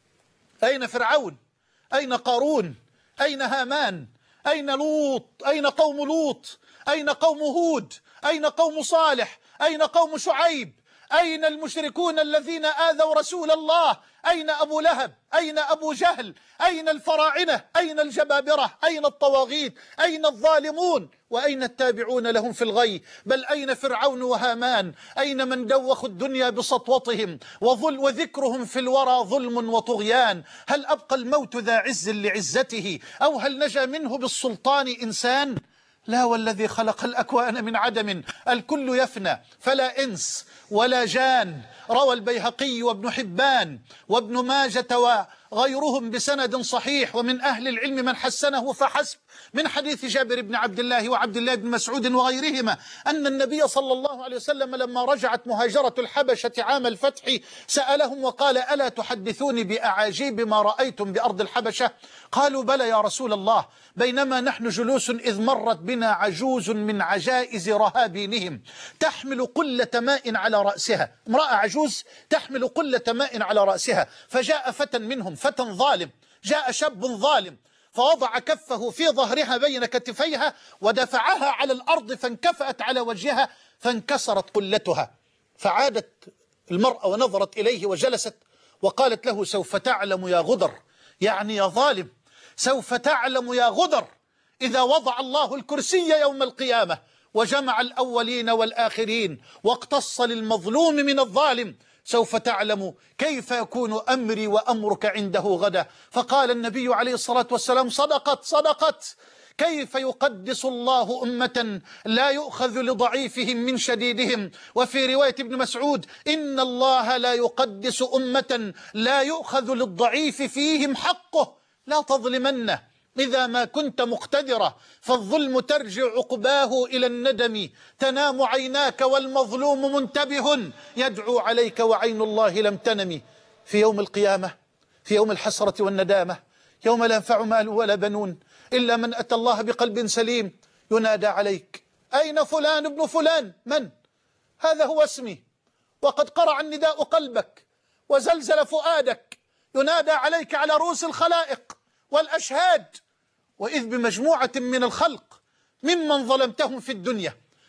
أين فرعون؟ أين قارون؟ أين هامان؟ أين لوط؟ أين قوم لوط؟ أين قوم هود؟ أين قوم صالح؟ أين قوم شعيب؟ أين المشركون الذين آذوا رسول الله؟ أين أبو لهب؟ أين أبو جهل؟ أين الفراعنة؟ أين الجبابرة؟ أين الطواغيت؟ أين الظالمون؟ وأين التابعون لهم في الغي؟ بل أين فرعون وهامان؟ أين من دوخوا الدنيا بسطوتهم وظل وذكرهم في الورى ظلم وطغيان؟ هل أبقى الموت ذا عز لعزته أو هل نجا منه بالسلطان إنسان؟ لا والذي خلق الأكوان من عدم الكل يفنى فلا إنس ولا جان. روى البيهقي وابن حبان وابن ماجة وغيرهم بسند صحيح ومن أهل العلم من حسنه فحسب من حديث جابر بن عبد الله وعبد الله بن مسعود وغيرهما أن النبي صلى الله عليه وسلم لما رجعت مهاجرة الحبشة عام الفتح سألهم وقال ألا تحدثوني بأعاجيب ما رأيتم بأرض الحبشة؟ قالوا بلى يا رسول الله بينما نحن جلوس إذ مرت بنا عجوز من عجائز رهابينهم تحمل قلة ماء على رأسها، امرأة عجوز تحمل قلة ماء على رأسها، فجاء فتى منهم فتى ظالم، جاء شاب ظالم فوضع كفه في ظهرها بين كتفيها ودفعها على الأرض فانكفأت على وجهها فانكسرت قلتها، فعادت المرأة ونظرت إليه وجلست وقالت له سوف تعلم يا غدر، يعني يا ظالم، سوف تعلم يا غدر إذا وضع الله الكرسي يوم القيامة وجمع الأولين والآخرين واقتص للمظلوم من الظالم سوف تعلم كيف يكون أمري وأمرك عنده غدا. فقال النبي عليه الصلاة والسلام صدقت صدقت كيف يقدس الله أمة لا يؤخذ لضعيفهم من شديدهم. وفي رواية ابن مسعود إن الله لا يقدس أمة لا يؤخذ للضعيف فيهم حقه. لا تظلمن إذا ما كنت مقتدرا فالظلم ترجع عقباه إلى الندم تنام عيناك والمظلوم منتبه يدعو عليك وعين الله لم تنم. في يوم القيامة في يوم الحسرة والندامة يوم لا ينفع مال ولا بنون إلا من أتى الله بقلب سليم ينادى عليك أين فلان ابن فلان؟ من؟ هذا هو اسمي، وقد قرع النداء قلبك وزلزل فؤادك، ينادى عليك على رؤوس الخلائق والأشهاد، وإذ بمجموعة من الخلق ممن ظلمتهم في الدنيا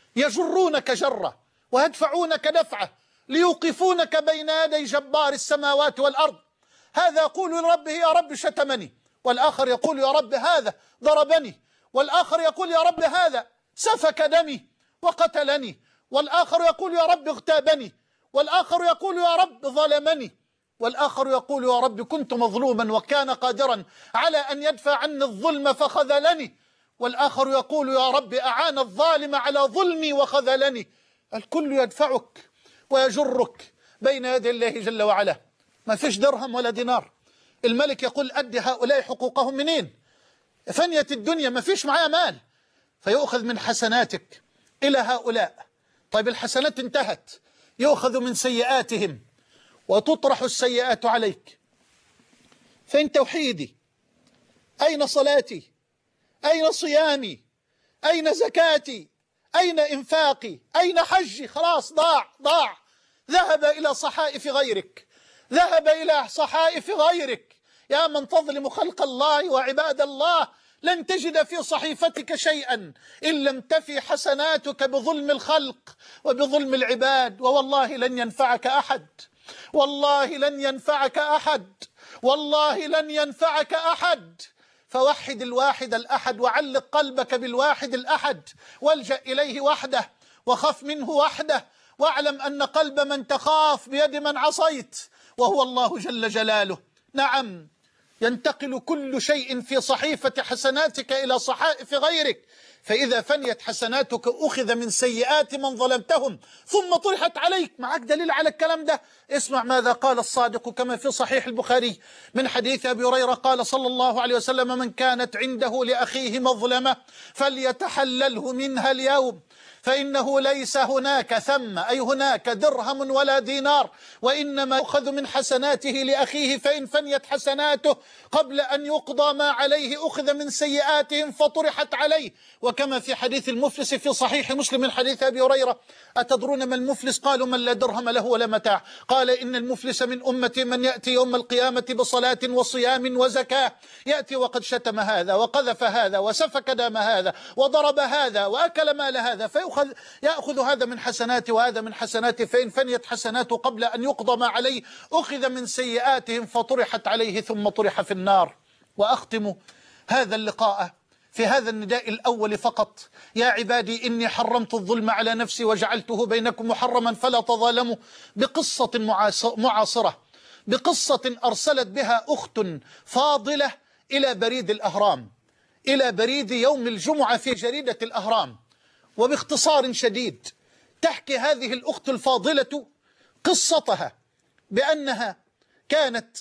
يجرونك جرة ويدفعونك دفعة ليوقفونك بين يدي جبار السماوات والأرض. هذا يقول لربه يا رب شتمني، والآخر يقول يا رب هذا ضربني، والآخر يقول يا رب هذا سفك دمي وقتلني، والآخر يقول يا رب اغتابني، والآخر يقول يا رب ظلمني، والآخر يقول يا رب كنت مظلوما وكان قادرا على أن يدفع عني الظلم فخذلني، والآخر يقول يا رب أعان الظالم على ظلمي وخذلني. الكل يدفعك ويجرك بين يدي الله جل وعلا، ما فيش درهم ولا دينار. الملك يقول أدي هؤلاء حقوقهم منين؟ فنيت الدنيا ما فيش معايا مال، فيؤخذ من حسناتك إلى هؤلاء. طيب الحسنات انتهت، يؤخذ من سيئاتهم وتطرح السيئات عليك. فين توحيدي؟ أين صلاتي؟ أين صيامي؟ أين زكاتي؟ أين إنفاقي؟ أين حجي؟ خلاص ضاع ضاع، ذهب إلى صحائف غيرك، ذهب إلى صحائف غيرك. يا من تظلم خلق الله وعباد الله، لن تجد في صحيفتك شيئا إن لم تفي حسناتك بظلم الخلق وبظلم العباد. ووالله لن ينفعك أحد، والله لن ينفعك أحد، والله لن ينفعك أحد. فوحد الواحد الأحد، وعلق قلبك بالواحد الأحد، والجأ إليه وحده، وخف منه وحده، واعلم أن قلب من تخاف بيد من عصيت، وهو الله جل جلاله. نعم، ينتقل كل شيء في صحيفة حسناتك إلى صحائف غيرك، فإذا فنيت حسناتك أخذ من سيئات من ظلمتهم ثم طرحت عليك. معك دليل على الكلام ده؟ اسمع ماذا قال الصادق كما في صحيح البخاري من حديث أبي هريرة قال صلى الله عليه وسلم: من كانت عنده لأخيه مظلمة فليتحلله منها اليوم، فإنه ليس هناك ثم أي هناك درهم ولا دينار، وإنما يؤخذ من حسناته لأخيه، فإن فنيت حسناته قبل أن يقضى ما عليه أخذ من سيئاتهم فطرحت عليه. وكما في حديث المفلس في صحيح مسلم من حديث أبي هريرة: أتدرون ما المفلس؟ قالوا: من لا درهم له ولا متاع. قال: إن المفلس من أمتي من يأتي يوم القيامة بصلاة وصيام وزكاة، يأتي وقد شتم هذا وقذف هذا وسفك دم هذا وضرب هذا وأكل مال هذا، فيأخذ يأخذ هذا من حسناته وهذا من حسناته، فإن فنيت حسناته قبل أن يقضى ما عليه أخذ من سيئاتهم فطرحت عليه ثم طرح في النار. وأختم هذا اللقاء في هذا النداء الأول فقط: يا عبادي إني حرمت الظلم على نفسي وجعلته بينكم محرما فلا تظالموا، بقصة معاصرة، بقصة أرسلت بها أخت فاضلة إلى بريد الأهرام، إلى بريد يوم الجمعة في جريدة الأهرام. وباختصار شديد تحكي هذه الأخت الفاضلة قصتها بأنها كانت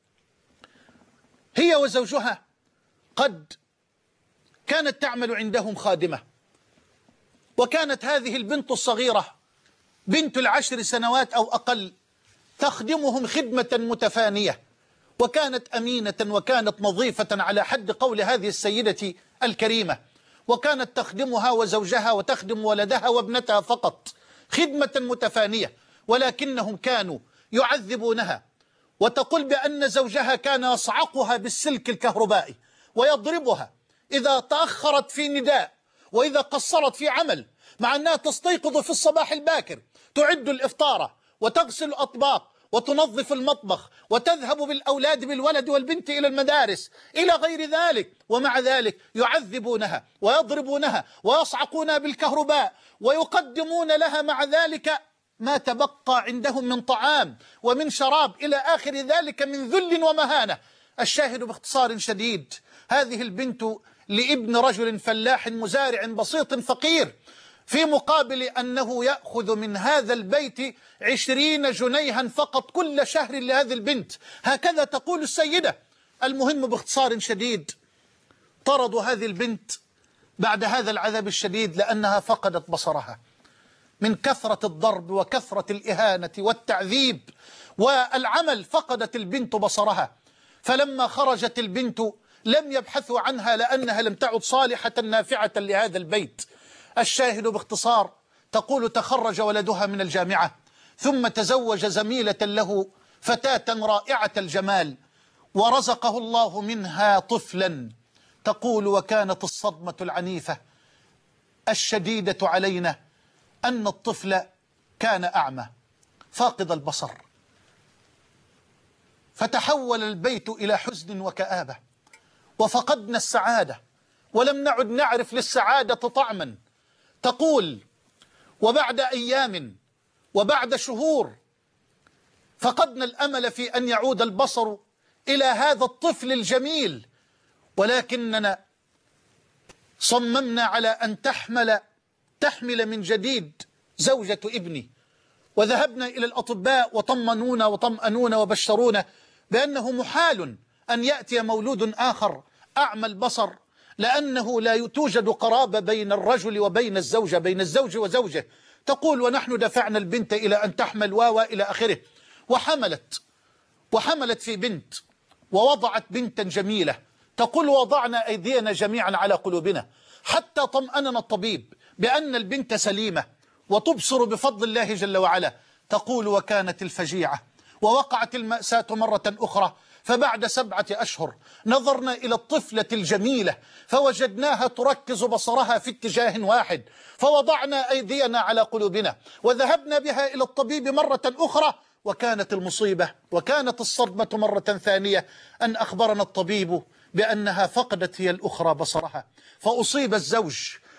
هي وزوجها قد كانت تعمل عندهم خادمة، وكانت هذه البنت الصغيرة بنت العشر سنوات أو أقل تخدمهم خدمة متفانية، وكانت أمينة وكانت نظيفة على حد قول هذه السيدة الكريمة، وكانت تخدمها وزوجها وتخدم ولدها وابنتها فقط خدمة متفانية، ولكنهم كانوا يعذبونها. وتقول بأن زوجها كان يصعقها بالسلك الكهربائي ويضربها إذا تأخرت في نداء وإذا قصرت في عمل، مع أنها تستيقظ في الصباح الباكر تعد الإفطار وتغسل الأطباق وتنظف المطبخ وتذهب بالأولاد بالولد والبنت إلى المدارس إلى غير ذلك، ومع ذلك يعذبونها ويضربونها ويصعقونها بالكهرباء ويقدمون لها مع ذلك ما تبقى عندهم من طعام ومن شراب إلى آخر ذلك من ذل ومهانة. الشاهد باختصار شديد: هذه البنت لابن رجل فلاح مزارع بسيط فقير، في مقابل أنه يأخذ من هذا البيت عشرين جنيها فقط كل شهر لهذه البنت، هكذا تقول السيدة. المهم باختصار شديد طردوا هذه البنت بعد هذا العذاب الشديد لأنها فقدت بصرها من كثرة الضرب وكثرة الإهانة والتعذيب والعمل، فقدت البنت بصرها. فلما خرجت البنت لم يبحثوا عنها لأنها لم تعد صالحة نافعة لهذا البيت. الشاهد باختصار تقول: تخرج ولدها من الجامعة ثم تزوج زميلة له فتاة رائعة الجمال ورزقه الله منها طفلا. تقول: وكانت الصدمة العنيفة الشديدة علينا أن الطفل كان أعمى فاقد البصر، فتحول البيت إلى حزن وكآبة، وفقدنا السعادة ولم نعد نعرف للسعادة طعما. تقول: وبعد أيام وبعد شهور فقدنا الأمل في أن يعود البصر إلى هذا الطفل الجميل، ولكننا صممنا على أن تحمل تحمل من جديد زوجة ابني، وذهبنا إلى الأطباء وطمنونا وطمأنونا وبشرونا بأنه محال أن يأتي مولود آخر أعمى البصر، لأنه لا توجد قرابة بين الرجل وبين الزوجة، بين الزوج وزوجه. تقول: ونحن دفعنا البنت إلى أن تحمل واوا إلى آخره، وحملت وحملت في بنت ووضعت بنتا جميلة تقول وضعنا أيدينا جميعا على قلوبنا حتى طمأننا الطبيب بأن البنت سليمة وتبصر بفضل الله جل وعلا. تقول وكانت الفجيعة ووقعت المأساة مرة أخرى، فبعد سبعة أشهر نظرنا إلى الطفلة الجميلة فوجدناها تركز بصرها في اتجاه واحد، فوضعنا أيدينا على قلوبنا وذهبنا بها إلى الطبيب مرة أخرى، وكانت المصيبة وكانت الصدمة مرة ثانية أن أخبرنا الطبيب بأنها فقدت هي الأخرى بصرها. فأصيب الزوج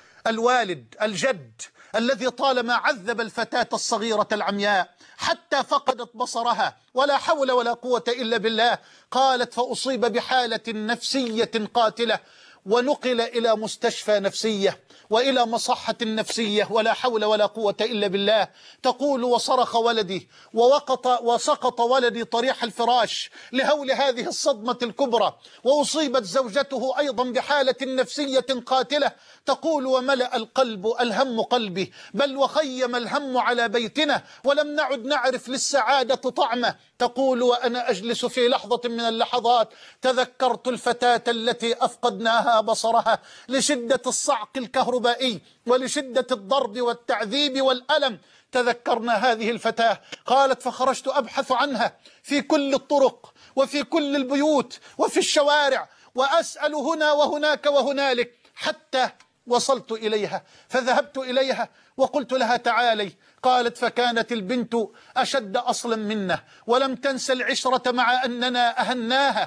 الوالد الجد الذي طالما عذب الفتاة الصغيرة العمياء حتى فقدت بصرها، ولا حول ولا قوة إلا بالله. قالت فأصيب بحالة نفسية قاتلة ونقل إلى مستشفى نفسية وإلى مصحة نفسية، ولا حول ولا قوة إلا بالله. تقول وصرخ ولدي ووقط وسقط ولدي طريح الفراش لهول هذه الصدمة الكبرى، وأصيبت زوجته أيضا بحالة نفسية قاتلة. تقول وملأ القلب الهم قلبي، بل وخيم الهم على بيتنا ولم نعد نعرف للسعادة طعمه. تقول وأنا أجلس في لحظة من اللحظات تذكرت الفتاة التي أفقدناها بصرها لشدة الصعق الكهربائي ولشدة الضرب والتعذيب والألم. تذكرنا هذه الفتاة. قالت فخرجت أبحث عنها في كل الطرق وفي كل البيوت وفي الشوارع، وأسأل هنا وهناك وهنالك حتى وصلت إليها. فذهبت إليها وقلت لها تعالي. قالت فكانت البنت أشد أصلا منا ولم تنس العشرة مع أننا أهناها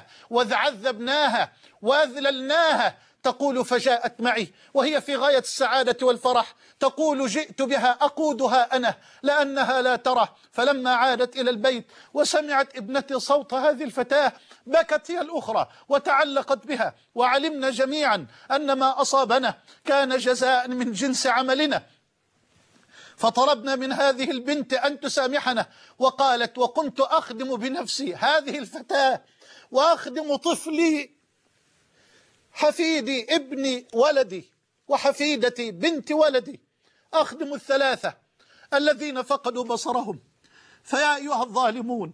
وعذبناها وأذللناها. تقول فجاءت معي وهي في غاية السعادة والفرح. تقول جئت بها أقودها أنا لأنها لا ترى. فلما عادت إلى البيت وسمعت ابنتي صوت هذه الفتاة بكت هي الأخرى وتعلقت بها، وعلمنا جميعا أن ما أصابنا كان جزاء من جنس عملنا. فطلبنا من هذه البنت أن تسامحنا، وقالت وكنت أخدم بنفسي هذه الفتاة وأخدم طفلي حفيدي ابني ولدي وحفيدتي بنت ولدي، أخدم الثلاثة الذين فقدوا بصرهم. فيا أيها الظالمون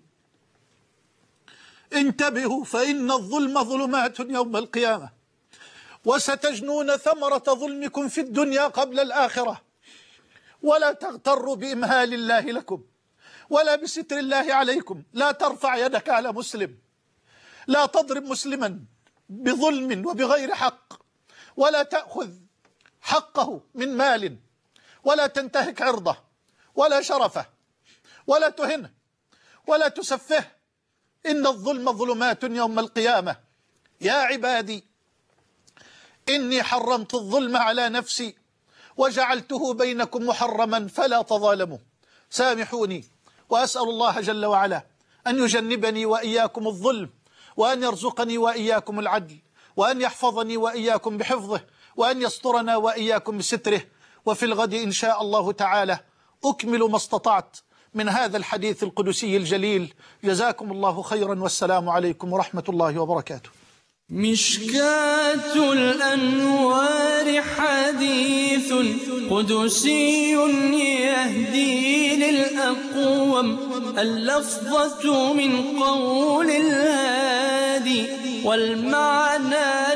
انتبهوا، فإن الظلم ظلمات يوم القيامة، وستجنون ثمرة ظلمكم في الدنيا قبل الآخرة. ولا تغتروا بإمهال الله لكم ولا بستر الله عليكم. لا ترفع يدك على مسلم، لا تضرب مسلما بظلم وبغير حق، ولا تأخذ حقه من مال، ولا تنتهك عرضه ولا شرفه، ولا تهنه ولا تسفه. إن الظلم ظلمات يوم القيامة. يا عبادي إني حرمت الظلم على نفسي وجعلته بينكم محرما فلا تظالموا. سامحوني، وأسأل الله جل وعلا أن يجنبني وإياكم الظلم، وأن يرزقني وإياكم العدل، وأن يحفظني وإياكم بحفظه، وأن يسترنا وإياكم بستره. وفي الغد إن شاء الله تعالى أكمل ما استطعت من هذا الحديث القدسي الجليل. جزاكم الله خيرا، والسلام عليكم ورحمة الله وبركاته. مشكاة الأنوار حديث قدسي يهدي للأقوم، اللفظة من قول الهادي والمعنى